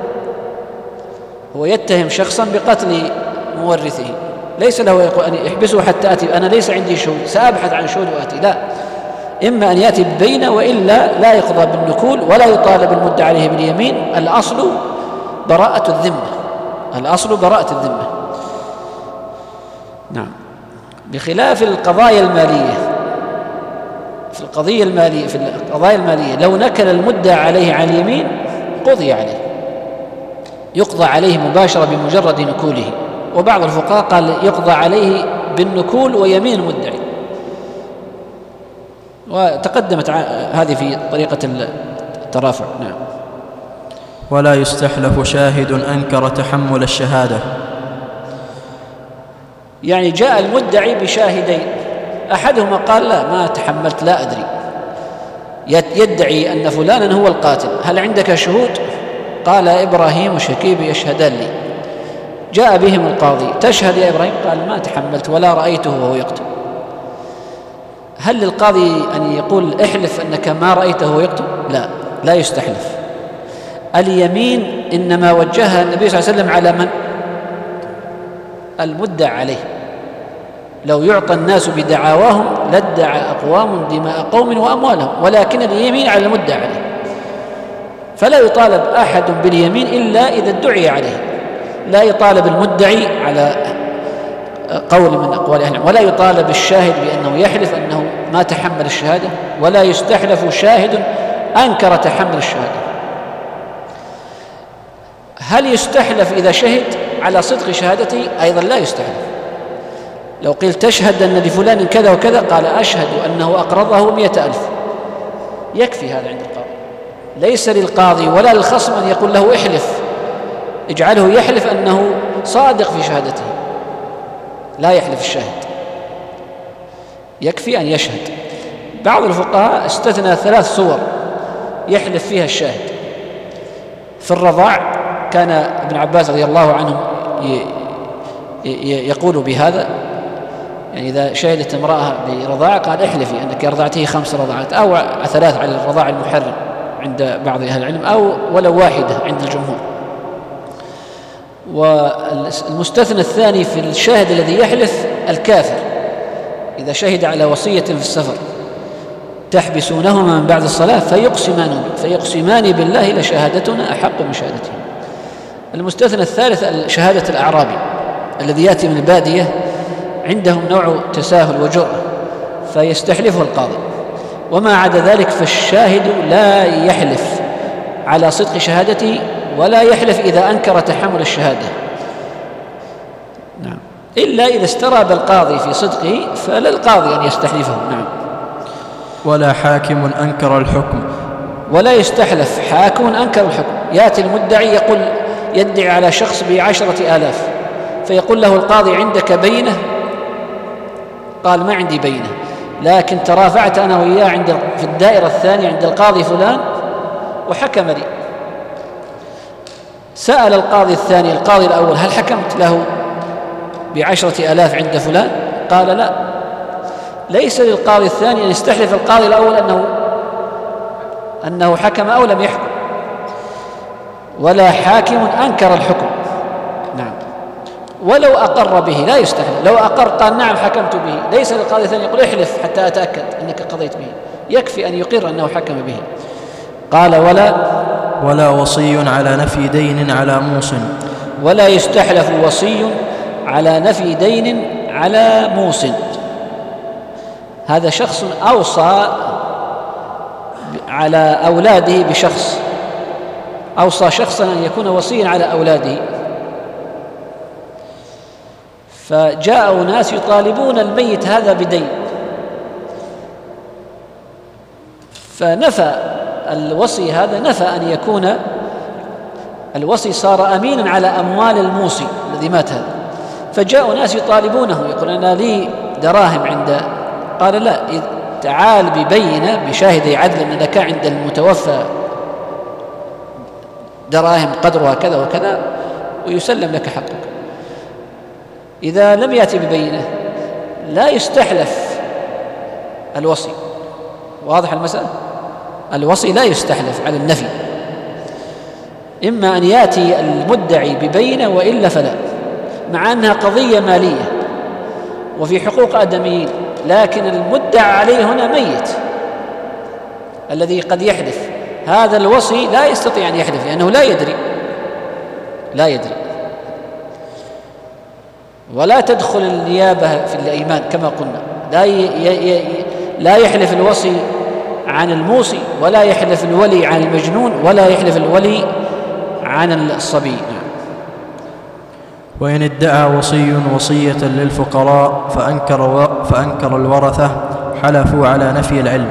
هو يتهم شخصا بقتل مورثه، ليس له يقول أن احبسه حتى آتي، أنا ليس عندي شهود سأبحث عن شهود وآتي. لا، إما أن يأتي ببينة وإلا لا يقضى بالنكول ولا يطالب المدعى عليه باليمين. الأصل براءة الذمة، الأصل براءة الذمة. نعم. بخلاف القضايا المالية، في القضية المالية في القضايا المالية لو نكل المدعى عليه عن اليمين قضي عليه، يقضى عليه مباشرة بمجرد نكوله. وبعض الفقهاء قال يقضى عليه بالنكول ويمين المدعي، وتقدمت هذه في طريقة الترافع. نعم. ولا يستحلف شاهد أنكر تحمل الشهادة. يعني جاء المدعي بشاهدين، أحدهما قال لا ما تحملت لا أدري، يدعي أن فلانا هو القاتل، هل عندك شهود؟ قال إبراهيم وشكيب يشهدان لي. جاء بهم القاضي: تشهد يا إبراهيم؟ قال ما تحملت ولا رأيته وهو يقتل. هل للقاضي أن يقول احلف أنك ما رأيته وهو يقتل؟ لا، لا يستحلف. اليمين إنما وجهها النبي صلى الله عليه وسلم على من؟ المدعى عليه. لو يعطى الناس بدعاواهم لادعى أقوام دماء قوم وأموالهم، ولكن اليمين على المدعى عليه، فلا يطالب أحد باليمين إلا إذا ادعي عليه. لا يطالب المدعي على قول من أقوال أهل العلم، ولا يطالب الشاهد بأنه يحلف أنه ما تحمل الشهادة، ولا يستحلف شاهد أنكر تحمل الشهادة. هل يستحلف إذا شهد على صدق شهادته؟ أيضا لا يستحلف. لو قيل تشهد أن لفلان كذا وكذا، قال أشهد أنه أقرضه مئة ألف، يكفي هذا عند القاضي. ليس للقاضي ولا للخصم أن يقول له احلف، اجعله يحلف أنه صادق في شهادته، لا يحلف الشاهد، يكفي أن يشهد. بعض الفقهاء استثنى ثلاث صور يحلف فيها الشاهد. في الرضاع كان ابن عباس رضي الله عنه يقول بهذا، يعني إذا شهدت امرأة برضاعة قال احلفي أنك أرضعته خمس رضعات أو ثلاث على الرضاع المحرم عند بعض أهل العلم، أو ولو واحدة عند الجمهور. والمستثنى الثاني في الشاهد الذي يحلف الكافر، إذا شهد على وصية في السفر تحبسونهما من بعد الصلاة فيقسمان فيقسمان بالله لشهادتنا أحق من شهادته. المستثنى الثالث شهادة الأعرابي الذي يأتي من البادية، عندهم نوع تساهل وجرأة فيستحلفه القاضي. وما عدا ذلك فالشاهد لا يحلف على صدق شهادته، ولا يحلف إذا أنكر تحمل الشهادة. نعم. إلا إذا استراب القاضي في صدقه فللقاضي أن يستحلفه. نعم. ولا حاكم أنكر الحكم. ولا يستحلف حاكم أنكر الحكم. يأتي المدعي يقول يدعي على شخص بعشرة آلاف، فيقول له القاضي عندك بينة؟ قال ما عندي بينة، لكن ترافعت أنا وياه عند في الدائرة الثانية عند القاضي فلان وحكم لي. سأل القاضي الثاني القاضي الأول هل حكمت له بعشرة آلاف عند فلان؟ قال لا. ليس للقاضي الثاني أن يستحلف القاضي الأول أنه أنه حكم أو لم يحكم، ولا حاكم أنكر الحكم. نعم. ولو أقر به لا يستحلف، لو أقر قال نعم حكمت به، ليس للقاضي الثاني يقول احلف حتى أتأكد أنك قضيت به، يكفي أن يقر أنه حكم به. قال ولا ولا وصي على نفي دين على موص، ولا يستحلف وصي على نفي دين على موص. هذا شخص أوصى على أولاده بشخص، أوصى شخصا أن يكون وصيا على أولاده، فجاءوا ناس يطالبون الميت هذا بدين، فنفى الوصي هذا، نفى أن يكون الوصي، صار أمينا على أموال الموصي الذي مات هذا. فجاءوا ناس يطالبونه، يقول أنا لي دراهم عند، قال لا، تعال ببينة بشاهدي عدل أن لك عند المتوفى دراهم قدرها كذا وكذا ويسلم لك حقك. إذا لم يأتي ببينة لا يستحلف الوصي. واضح المسألة؟ الوصي لا يستحلف على النفي، إما أن يأتي المدعي ببينة وإلا فلا، مع أنها قضية مالية وفي حقوق آدميين، لكن المدعى عليه هنا ميت الذي قد يحلف. هذا الوصي لا يستطيع أن يحلف لأنه لا يدري لا يدري ولا تدخل النيابة في الأيمان كما قلنا. لا ي... ي... لا يحلف الوصي عن الموصي، ولا يحلف الولي عن المجنون، ولا يحلف الولي عن الصبي. وإن ادعى وصي وصية للفقراء فأنكر, و... فأنكر الورثة حلفوا على نفي العلم.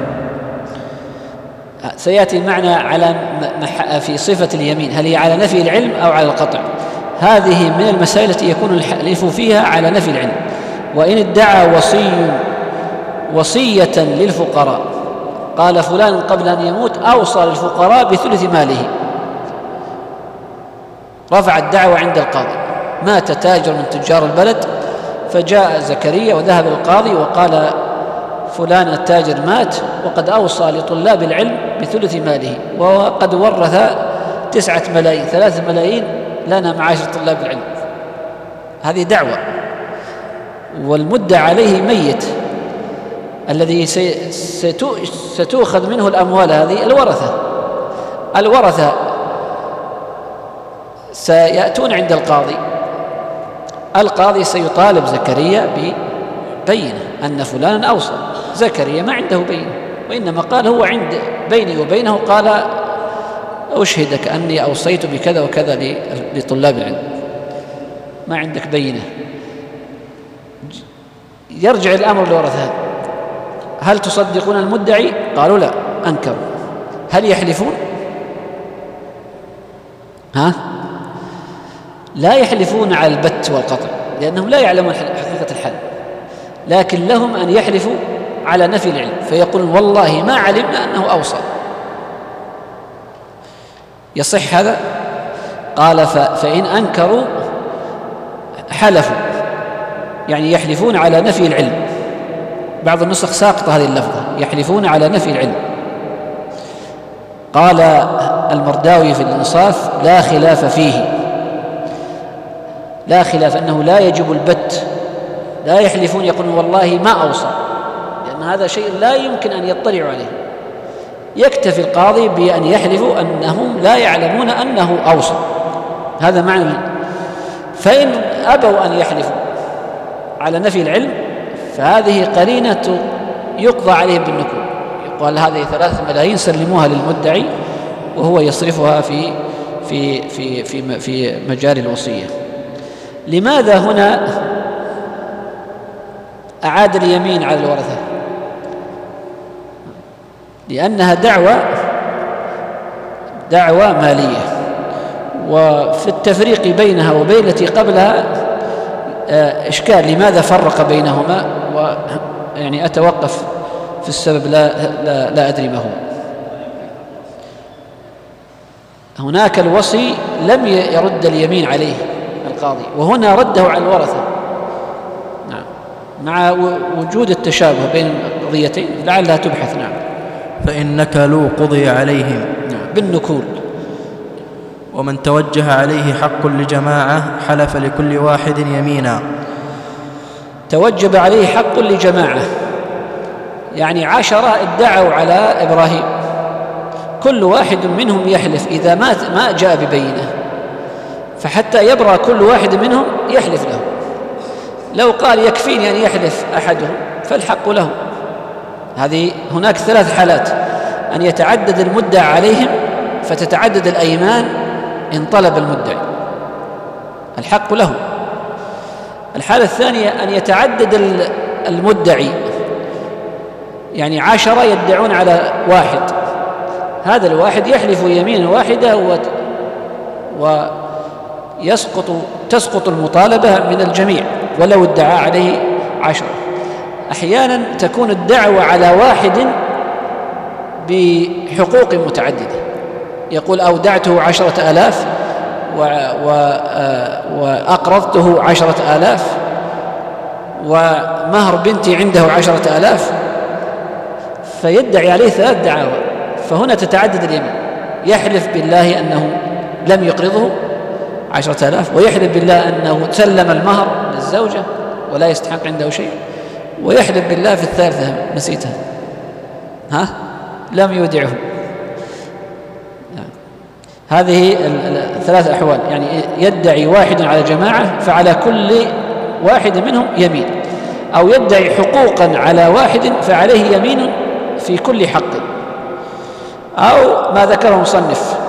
سيأتي المعنى على مح... في صفة اليمين، هل هي على نفي العلم أو على القطع. هذه من المسائل التي يكون الحلف فيها على نفي العلم. وإن ادعى وصي وصية للفقراء، قال فلان قبل أن يموت أوصى للفقراء بثلث ماله، رفع الدعوة عند القاضي، مات تاجر من تجار البلد، فجاء زكريا وذهب القاضي وقال فلان التاجر مات وقد أوصى لطلاب العلم بثلث ماله، وقد ورث تسعة ملايين، ثلاثة ملايين لنا معاشر طلاب العلم. هذه دعوة، والمدعى عليه ميت الذي ستؤخذ منه الأموال هذه الورثة. الورثة سيأتون عند القاضي، القاضي سيطالب زكريا ببينة أن فلانا أوصى. زكريا ما عنده بينة، وإنما قال هو عند بيني وبينه، قال أشهدك أني أوصيت بكذا وكذا لطلاب العلم. ما عندك بينة. يرجع الأمر للورثة، هل تصدقون المدعي؟ قالوا لا، أنكروا. هل يحلفون؟ ها؟ لا يحلفون على البت والقطع لأنهم لا يعلمون حقيقة الحل، لكن لهم أن يحلفوا على نفي العلم، فيقولون والله ما علمنا أنه أوصى. يصح هذا؟ قال فإن أنكروا حلفوا، يعني يحلفون على نفي العلم. بعض النسخ ساقط هذه اللفظة، يحلفون على نفي العلم. قال المرداوي في الإنصاف لا خلاف فيه، لا خلاف أنه لا يجب البت، لا يحلفون يقولون والله ما أوصى، لأن هذا شيء لا يمكن أن يطلعوا عليه. يكتفي القاضي بأن يحلفوا أنهم لا يعلمون أنه أوصى، هذا معنى. فإن أبوا أن يحلفوا على نفي العلم فهذه قرينة يقضى عليهم بالنكول، يقال هذه ثلاثة ملايين سلموها للمدعي وهو يصرفها في في في في في مجال الوصية. لماذا هنا أعاد اليمين على الورثة؟ لأنها دعوة دعوة مالية، وفي التفريق بينها وبين التي قبلها إشكال، لماذا فرق بينهما؟ ويعني أتوقف في السبب، لا, لا, لا أدري ما هو. هناك الوصي لم يرد اليمين عليه القاضي، وهنا رده على الورثة. نعم. مع وجود التشابه بين القضيتين لعلها تبحث. نعم. فإن نكلوا قضي عليهم. نعم، بالنكول. ومن توجه عليه حق لجماعة حلف لكل واحد يمينا. توجب عليه حق لجماعة يعني عشرة ادعوا على إبراهيم، كل واحد منهم يحلف إذا ما ما جاء ببينة، فحتى يبرأ كل واحد منهم يحلف له. لو قال يكفيني أن يحلف أحدهم فالحق له. هذه هناك ثلاث حالات: أن يتعدد المدعى عليهم فتتعدد الأيمان إن طلب المدعي، الحق له. الحالة الثانية أن يتعدد المدعي، يعني عشرة يدعون على واحد، هذا الواحد يحلف يمينا واحدة ويسقط تسقط المطالبة من الجميع ولو ادعى عليه عشرة. أحيانا تكون الدعوة على واحد بحقوق متعددة، يقول أودعته عشرة آلاف وأقرضته عشرة آلاف ومهر بنتي عنده عشرة آلاف، فيدعي عليه ثلاث دعاوى. فهنا تتعدد اليمين، يحلف بالله أنه لم يقرضه عشرة آلاف، ويحلف بالله أنه سلم المهر للزوجة ولا يستحق عنده شيء، ويحلف بالله في الثالثة نسيتها ها لم يودعه. هذه الثلاث أحوال، يعني يدعي واحد على جماعة فعلى كل واحد منهم يمين، أو يدعي حقوقا على واحد فعليه يمين في كل حق، أو ما ذكره المصنف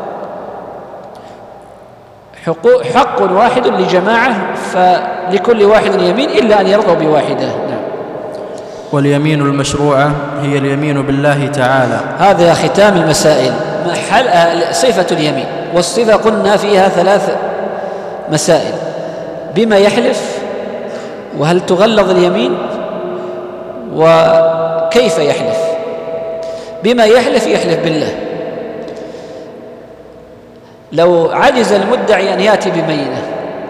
حقوق حق واحد لجماعة فلكل واحد يمين إلا أن يرضوا بواحدة. نعم. واليمين المشروعة هي اليمين بالله تعالى. هذا ختام المسائل. صفة اليمين، والصفة قلنا فيها ثلاث مسائل: بما يحلف، وهل تغلظ اليمين، وكيف يحلف. بما يحلف يحلف بالله، لو عجز المدعي أن يأتي ببينة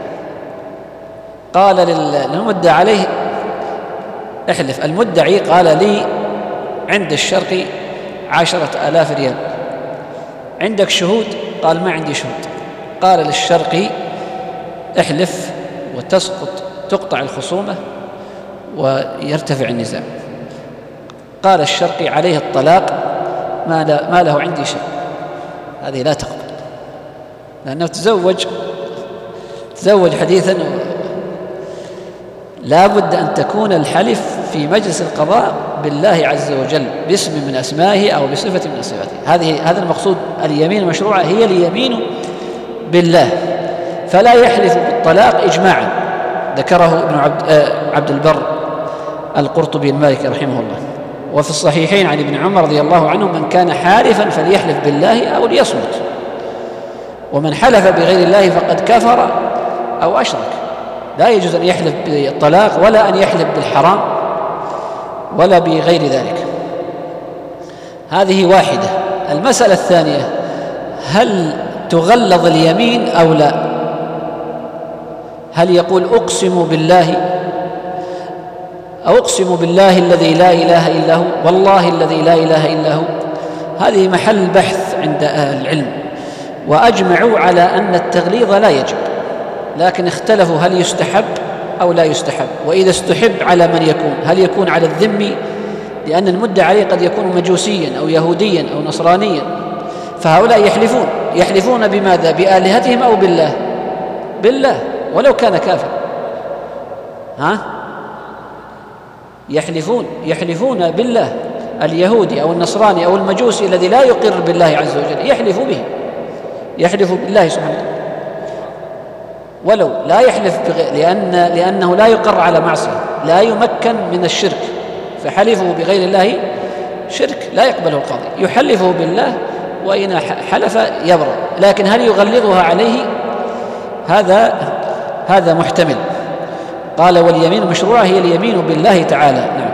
قال للمدعي عليه احلف، المدعي قال لي عند الشرقي عشرة آلاف ريال، عندك شهود؟ قال ما عندي شهود. قال للشرقي احلف وتسقط تقطع الخصومة ويرتفع النزاع. قال الشرقي عليه الطلاق، ما, ما له عندي شيء. هذه لا تقبل، لأنه تزوج تزوج حديثا. لا بد أن تكون الحلف في مجلس القضاء بالله عز وجل باسم من أسمائه أو بصفة من صفاته. هذه هذا المقصود. اليمين المشروعة هي اليمين بالله، فلا يحلف بالطلاق إجماعا، ذكره ابن عبد, آه عبد البر القرطبي المالكي رحمه الله. وفي الصحيحين عن ابن عمر رضي الله عنه: من كان حالفا فليحلف بالله أو ليصمت، ومن حلف بغير الله فقد كفر أو أشرك. لا يجوز أن يحلف بالطلاق ولا أن يحلف بالحرام ولا بغير ذلك. هذه واحدة. المسألة الثانية: هل تغلظ اليمين أو لا؟ هل يقول أقسم بالله أو أقسم بالله الذي لا إله إلا هو، والله الذي لا إله إلا هو؟ هذه محل بحث عند أهل العلم، وأجمعوا على أن التغليظ لا يجب، لكن اختلفوا هل يستحب أو لا يستحب. وإذا استحب على من يكون؟ هل يكون على الذمي؟ لأن المدعى عليه قد يكون مجوسيا أو يهوديا أو نصرانيا، فهؤلاء يحلفون يحلفون بماذا؟ بآلهتهم أو بالله؟ بالله ولو كان كافر. ها يحلفون يحلفون بالله. اليهودي أو النصراني أو المجوسي الذي لا يقر بالله عز وجل يحلف به، يحلف بالله سبحانه وتعالى، ولو لا يحلف بغير، لأن لأنه لا يقر على معصية، لا يمكن من الشرك، فحلفه بغير الله شرك لا يقبله القاضي. يحلفه بالله وإن حلف يبرأ، لكن هل يغلظها عليه؟ هذا هذا محتمل. قال: واليمين المشروعة هي اليمين بالله تعالى. نعم.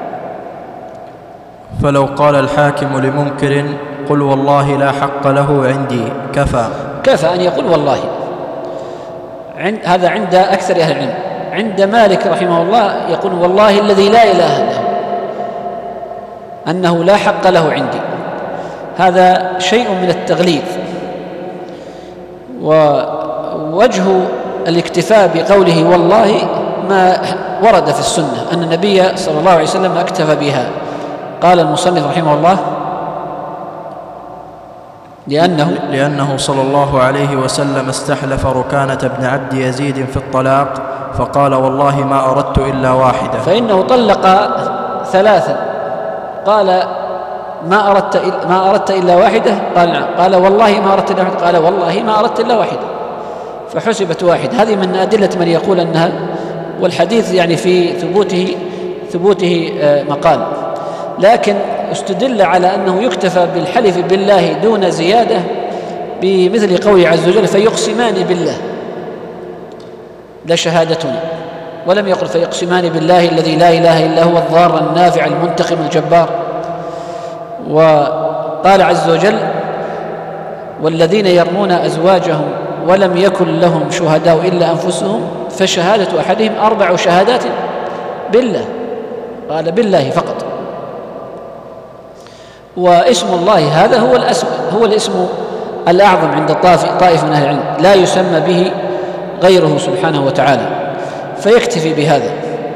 فلو قال الحاكم لمنكر: قل والله لا حق له عندي، كفى؟ كفى أن يقول والله. عند هذا عند أكثر أهل العلم. عند مالك رحمه الله يقول والله الذي لا إله إلا هو أنه لا حق له عندي. هذا شيء من التغليظ. ووجه الاكتفاء بقوله والله ما ورد في السنة أن النبي صلى الله عليه وسلم اكتفى بها. قال المصنف رحمه الله لأنه لأنه صلى الله عليه وسلم استحلف ركانة بن عبد يزيد في الطلاق فقال والله ما أردت إلا واحدة، فإنه طلق ثلاثا قال ما أردت ما أردت إلا واحدة، قال نعم، قال والله ما أردت إلا واحدة، قال والله ما أردت إلا واحدة، فحسبت واحد. هذه من أدلة من يقول أنها، والحديث يعني في ثبوته ثبوته مقال، لكن استدل على أنه يكتفى بالحلف بالله دون زيادة بمثل قوله عز وجل فيقسمان بالله لشهادتنا، ولم يقل فيقسمان بالله الذي لا إله إلا هو الضار النافع المنتقم الجبار. وقال عز وجل والذين يرمون أزواجهم ولم يكن لهم شهداء إلا أنفسهم فشهادة أحدهم أربع شهادات بالله، قال بالله فقط. واسم الله هذا هو الاسم هو الاسم الأعظم عند طائفة من أهل العلم، لا يسمى به غيره سبحانه وتعالى، فيكتفي بهذا.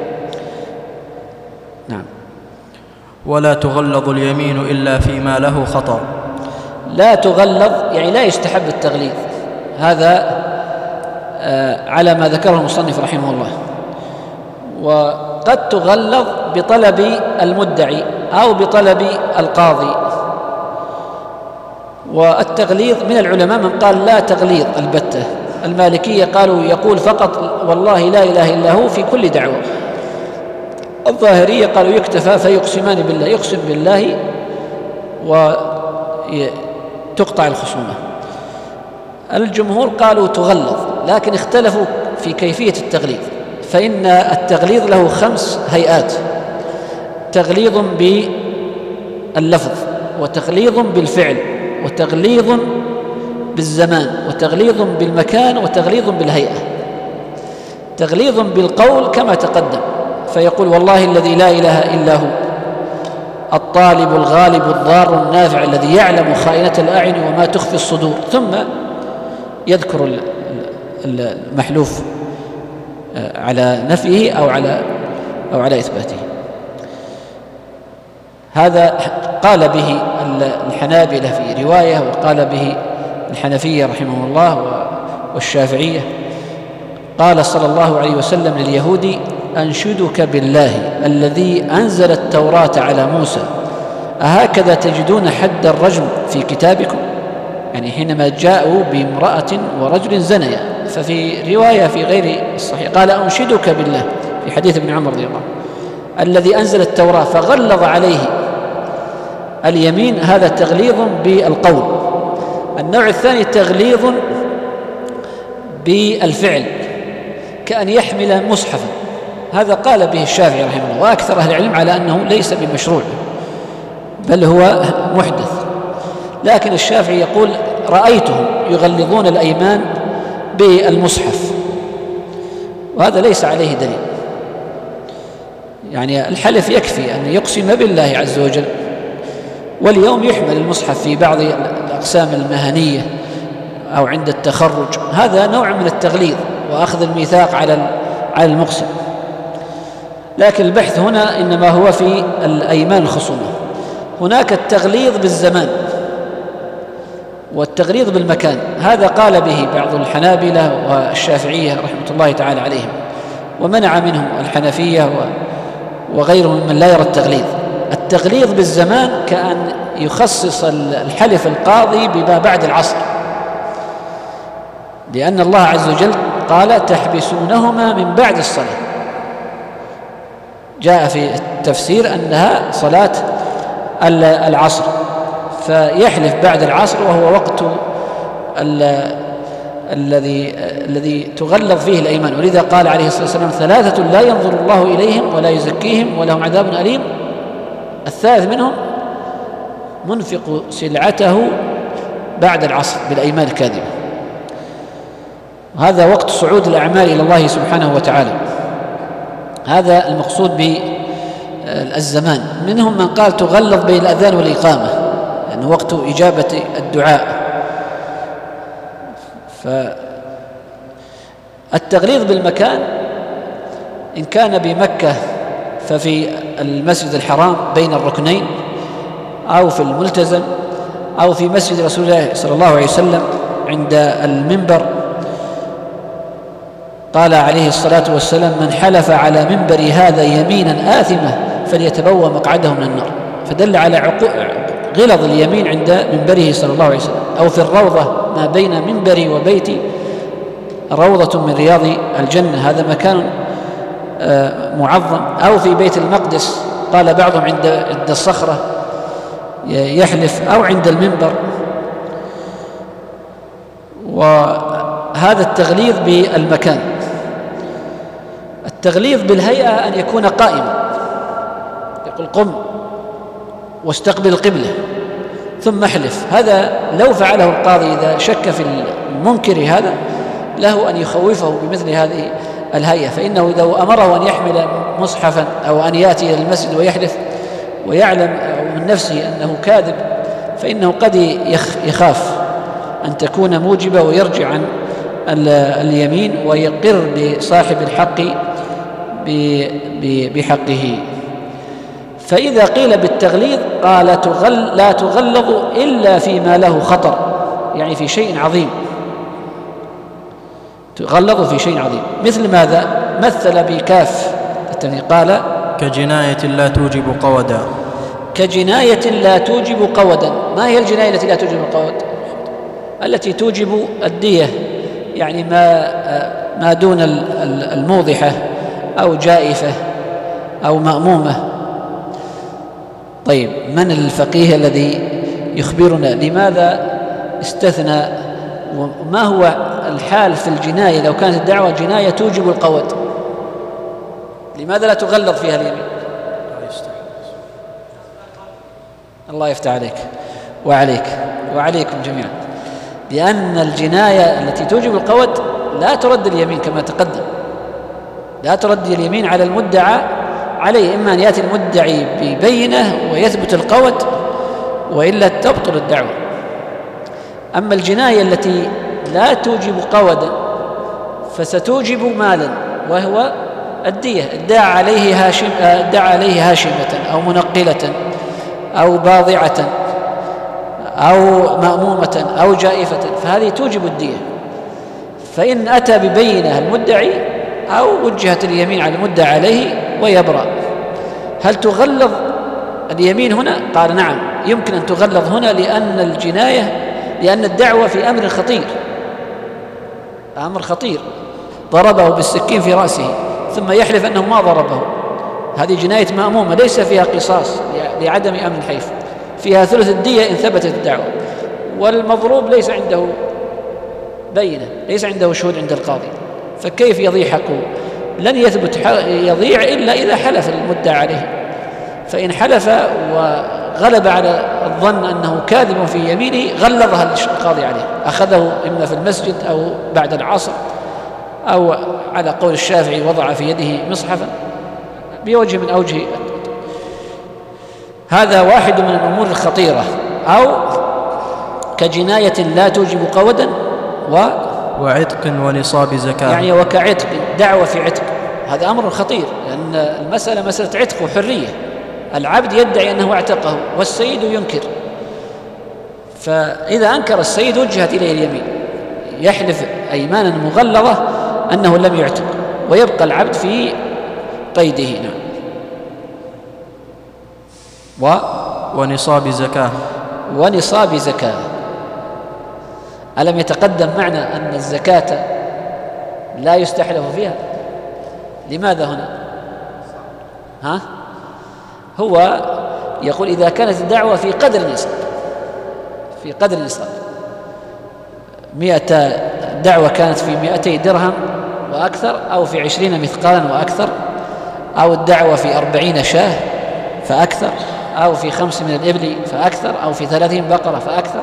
نعم. ولا تغلظ اليمين إلا فيما له خطر. لا تغلظ يعني لا يستحب التغليظ، هذا على ما ذكره المصنف رحمه الله. وقد تغلظ بطلب المدعي أو بطلب القاضي. والتغليظ من العلماء من قال لا تغليظ البتة، المالكية قالوا يقول فقط والله لا إله إلا هو في كل دعوة. الظاهرية قالوا يكتفى فيقسمان بالله، يقسم بالله وتقطع الخصومة. الجمهور قالوا تغلظ، لكن اختلفوا في كيفية التغليظ، فإن التغليظ له خمس هيئات: تغليظ باللفظ، وتغليظ بالفعل، وتغليظ بالزمان، وتغليظ بالمكان، وتغليظ بالهيئة. تغليظ بالقول كما تقدم، فيقول والله الذي لا إله إلا هو الطالب الغالب الضار النافع الذي يعلم خائنة الأعين وما تخفي الصدور، ثم يذكر المحلوف على نفيه أو على أو على إثباته. هذا قال به الحنابلة في رواية، وقال به الحنفية رحمه الله والشافعية. قال صلى الله عليه وسلم لليهودي أنشدك بالله الذي أنزل التوراة على موسى أهكذا تجدون حد الرجم في كتابكم؟ يعني حينما جاءوا بامرأة ورجل زنيا، ففي رواية في غير الصحيح قال أنشدك بالله في حديث ابن عمر رضي الله الذي أنزل التوراة، فغلظ عليه اليمين. هذا تغليظ بالقول. النوع الثاني تغليظ بالفعل، كأن يحمل مصحفا، هذا قال به الشافعي رحمه الله وأكثر أهل العلم على أنه ليس بمشروع بل هو محدث، لكن الشافعي يقول رأيتهم يغلظون الأيمان بالمصحف، وهذا ليس عليه دليل. يعني الحلف يكفي أن يقسم بالله عز وجل، واليوم يحمل المصحف في بعض الأقسام المهنية أو عند التخرج، هذا نوع من التغليظ وأخذ الميثاق على على المقسم. لكن البحث هنا إنما هو في الأيمان الخصومة. هناك التغليظ بالزمان والتغليظ بالمكان، هذا قال به بعض الحنابلة والشافعية رحمة الله تعالى عليهم، ومنع منهم الحنفية وغيرهم من لا يرى التغليظ. التغليظ بالزمان كأن يخصص الحلف القاضي بما بعد العصر، لأن الله عز وجل قال تحبسونهما من بعد الصلاة، جاء في التفسير أنها صلاة العصر، فيحلف بعد العصر وهو وقت الذي الذي تغلظ فيه الأيمان. ولذا قال عليه الصلاة والسلام ثلاثة لا ينظر الله إليهم ولا يزكيهم ولهم عذاب أليم. الثالث منهم منفق سلعته بعد العصر بالأيمان الكاذبة. هذا وقت صعود الأعمال إلى الله سبحانه وتعالى. هذا المقصود بالزمان. منهم من قال تغلظ بين الأذان والإقامة لأنه يعني وقت إجابة الدعاء. فالتغليظ بالمكان إن كان بمكة ففي المسجد الحرام بين الركنين، أو في الملتزم، أو في مسجد رسول الله صلى الله عليه وسلم عند المنبر. قال عليه الصلاة والسلام: من حلف على منبر هذا يمينا آثمة فليتبوأ مقعده من النار. فدل على غلظ اليمين عند منبره صلى الله عليه وسلم. أو في الروضة ما بين منبري وبيتي روضة من رياض الجنة، هذا مكان معظم. أو في بيت المقدس، قال بعضهم عند عند الصخرة يحلف، أو عند المنبر. وهذا التغليظ بالمكان. التغليظ بالهيئة أن يكون قائما، يقول قم واستقبل القبلة ثم احلف. هذا لو فعله القاضي إذا شك في المنكر هذا له أن يخوفه بمثل هذه الهيئة، فإنه إذا أمره أن يحمل مصحفا أو أن يأتي إلى المسجد ويحلف ويعلم من نفسه أنه كاذب، فإنه قد يخاف أن تكون موجبة ويرجع عن اليمين ويقر بصاحب الحق بحقه. فإذا قيل بالتغليظ قال تغل لا تغلظ إلا فيما له خطر، يعني في شيء عظيم، تغلظ في شيء عظيم. مثل ماذا؟ مثل بكاف قال كجناية لا توجب قودا. كجناية لا توجب قودا. ما هي الجناية التي لا توجب القود؟ التي توجب الدية، يعني ما ما دون الموضحة أو جائفة أو مأمومة. طيب، من الفقيه الذي يخبرنا لماذا استثنى؟ وما هو الحال في الجناية لو كانت الدعوة جناية توجب القود؟ لماذا لا تغلظ فيها اليمين؟ الله يفتح عليك وعليك وعليكم جميعا. لأن الجناية التي توجب القود لا ترد اليمين كما تقدم، لا ترد اليمين على المدعى عليه، إما أن يأتي المدعي ببينة ويثبت القود وإلا تبطل الدعوة. أما الجناية التي لا توجب قودا فستوجب مالا وهو الدية. ادعى عليه هاشم ادعى عليه هاشمة أو منقلة أو باضعة أو مأمومة أو جائفة، فهذه توجب الدية. فإن أتى ببينة المدعي أو وجهت اليمين على المدعى عليه ويبرأ. هل تغلظ اليمين هنا؟ قال نعم، يمكن أن تغلظ هنا، لأن الجناية لأن الدعوة في أمر خطير، أمر خطير، ضربه بالسكين في رأسه ثم يحلف أنه ما ضربه. هذه جناية مأمومة ليس فيها قصاص لعدم أمن الحيف، فيها ثلث الدية إن ثبتت الدعوة، والمضروب ليس عنده بينة، ليس عنده شهود عند القاضي، فكيف يضيع حقه؟ لن يثبت يضيع إلا إذا حلف المدعى عليه. فإن حلف وغلب على الظن أنه كاذب في يمينه غلظها القاضي عليه، أخذه إما في المسجد أو بعد العصر، أو على قول الشافعي وضع في يده مصحفا بوجه من أوجه. هذا واحد من الأمور الخطيرة. أو كجناية لا توجب قودا و وعتق ونصاب زكاة، يعني وكعتق، دعوة في عتق، هذا أمر خطير، لأن المسألة مسألة عتق وحرية. العبد يدعي أنه اعتقه والسيد ينكر، فإذا أنكر السيد وجهت إليه اليمين، يحلف أيمانا مغلظة أنه لم يعتق، ويبقى العبد في قيده. نعم. و ونصاب زكاة ونصاب زكاة. ألم يتقدم معنا أن الزكاة لا يستحلف فيها؟ لماذا هنا؟ ها؟ هو يقول إذا كانت الدعوة في قدر النصاب، في قدر النصاب، مئة دعوة كانت في مئتي درهم وأكثر، أو في عشرين مثقالا وأكثر، أو الدعوة في أربعين شاة فأكثر، أو في خمس من الإبل فأكثر، أو في ثلاثين بقرة فأكثر.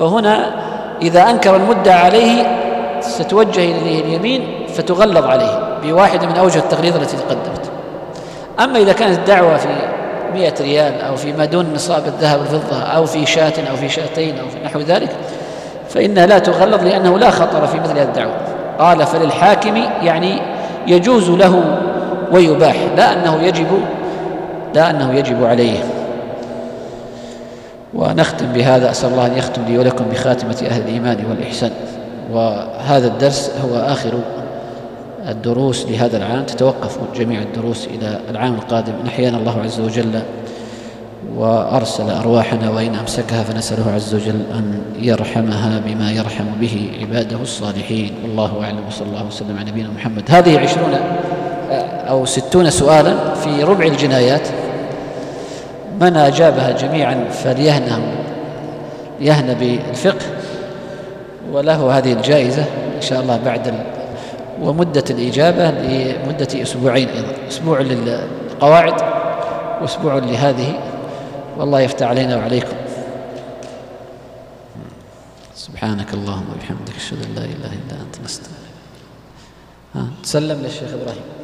فهنا إذا أنكر المدعى عليه ستوجه إليه اليمين فتغلظ عليه، بواحد من أوجه التغليظ التي تقدمت. أما إذا كانت الدعوة في مئة ريال أو فيما دون نصاب الذهب والفضة أو في شاة أو في شاتين أو في نحو ذلك فإنها لا تغلظ، لأنه لا خطر في مثل هذه الدعوة. قال فللحاكم يعني يجوز له ويباح، لا أنه يجب لا أنه يجب عليه. ونختم بهذا، أسأل الله أن يختم لي ولكم بخاتمة أهل الإيمان والإحسان. وهذا الدرس هو آخر الدروس لهذا العام، تتوقف جميع الدروس إلى العام القادم إن أحيانا الله عز وجل وأرسل أرواحنا، وإن أمسكها فنسأله عز وجل أن يرحمها بما يرحم به عباده الصالحين. والله أعلم، وصلى الله وسلم على نبينا محمد. هذه عشرون أو ستون سؤالا في ربع الجنايات، من أجابها جميعا فليهنه يهنى بالفقه، وله هذه الجائزة إن شاء الله بعد ال... ومدة الإجابة لمدة أسبوعين أيضا، أسبوع للقواعد وأسبوع لهذه. والله يفتح علينا وعليكم. سبحانك اللهم وبحمدك، أشهد أن لا إله إلا أنت، نستغفرك. تسلم للشيخ إبراهيم.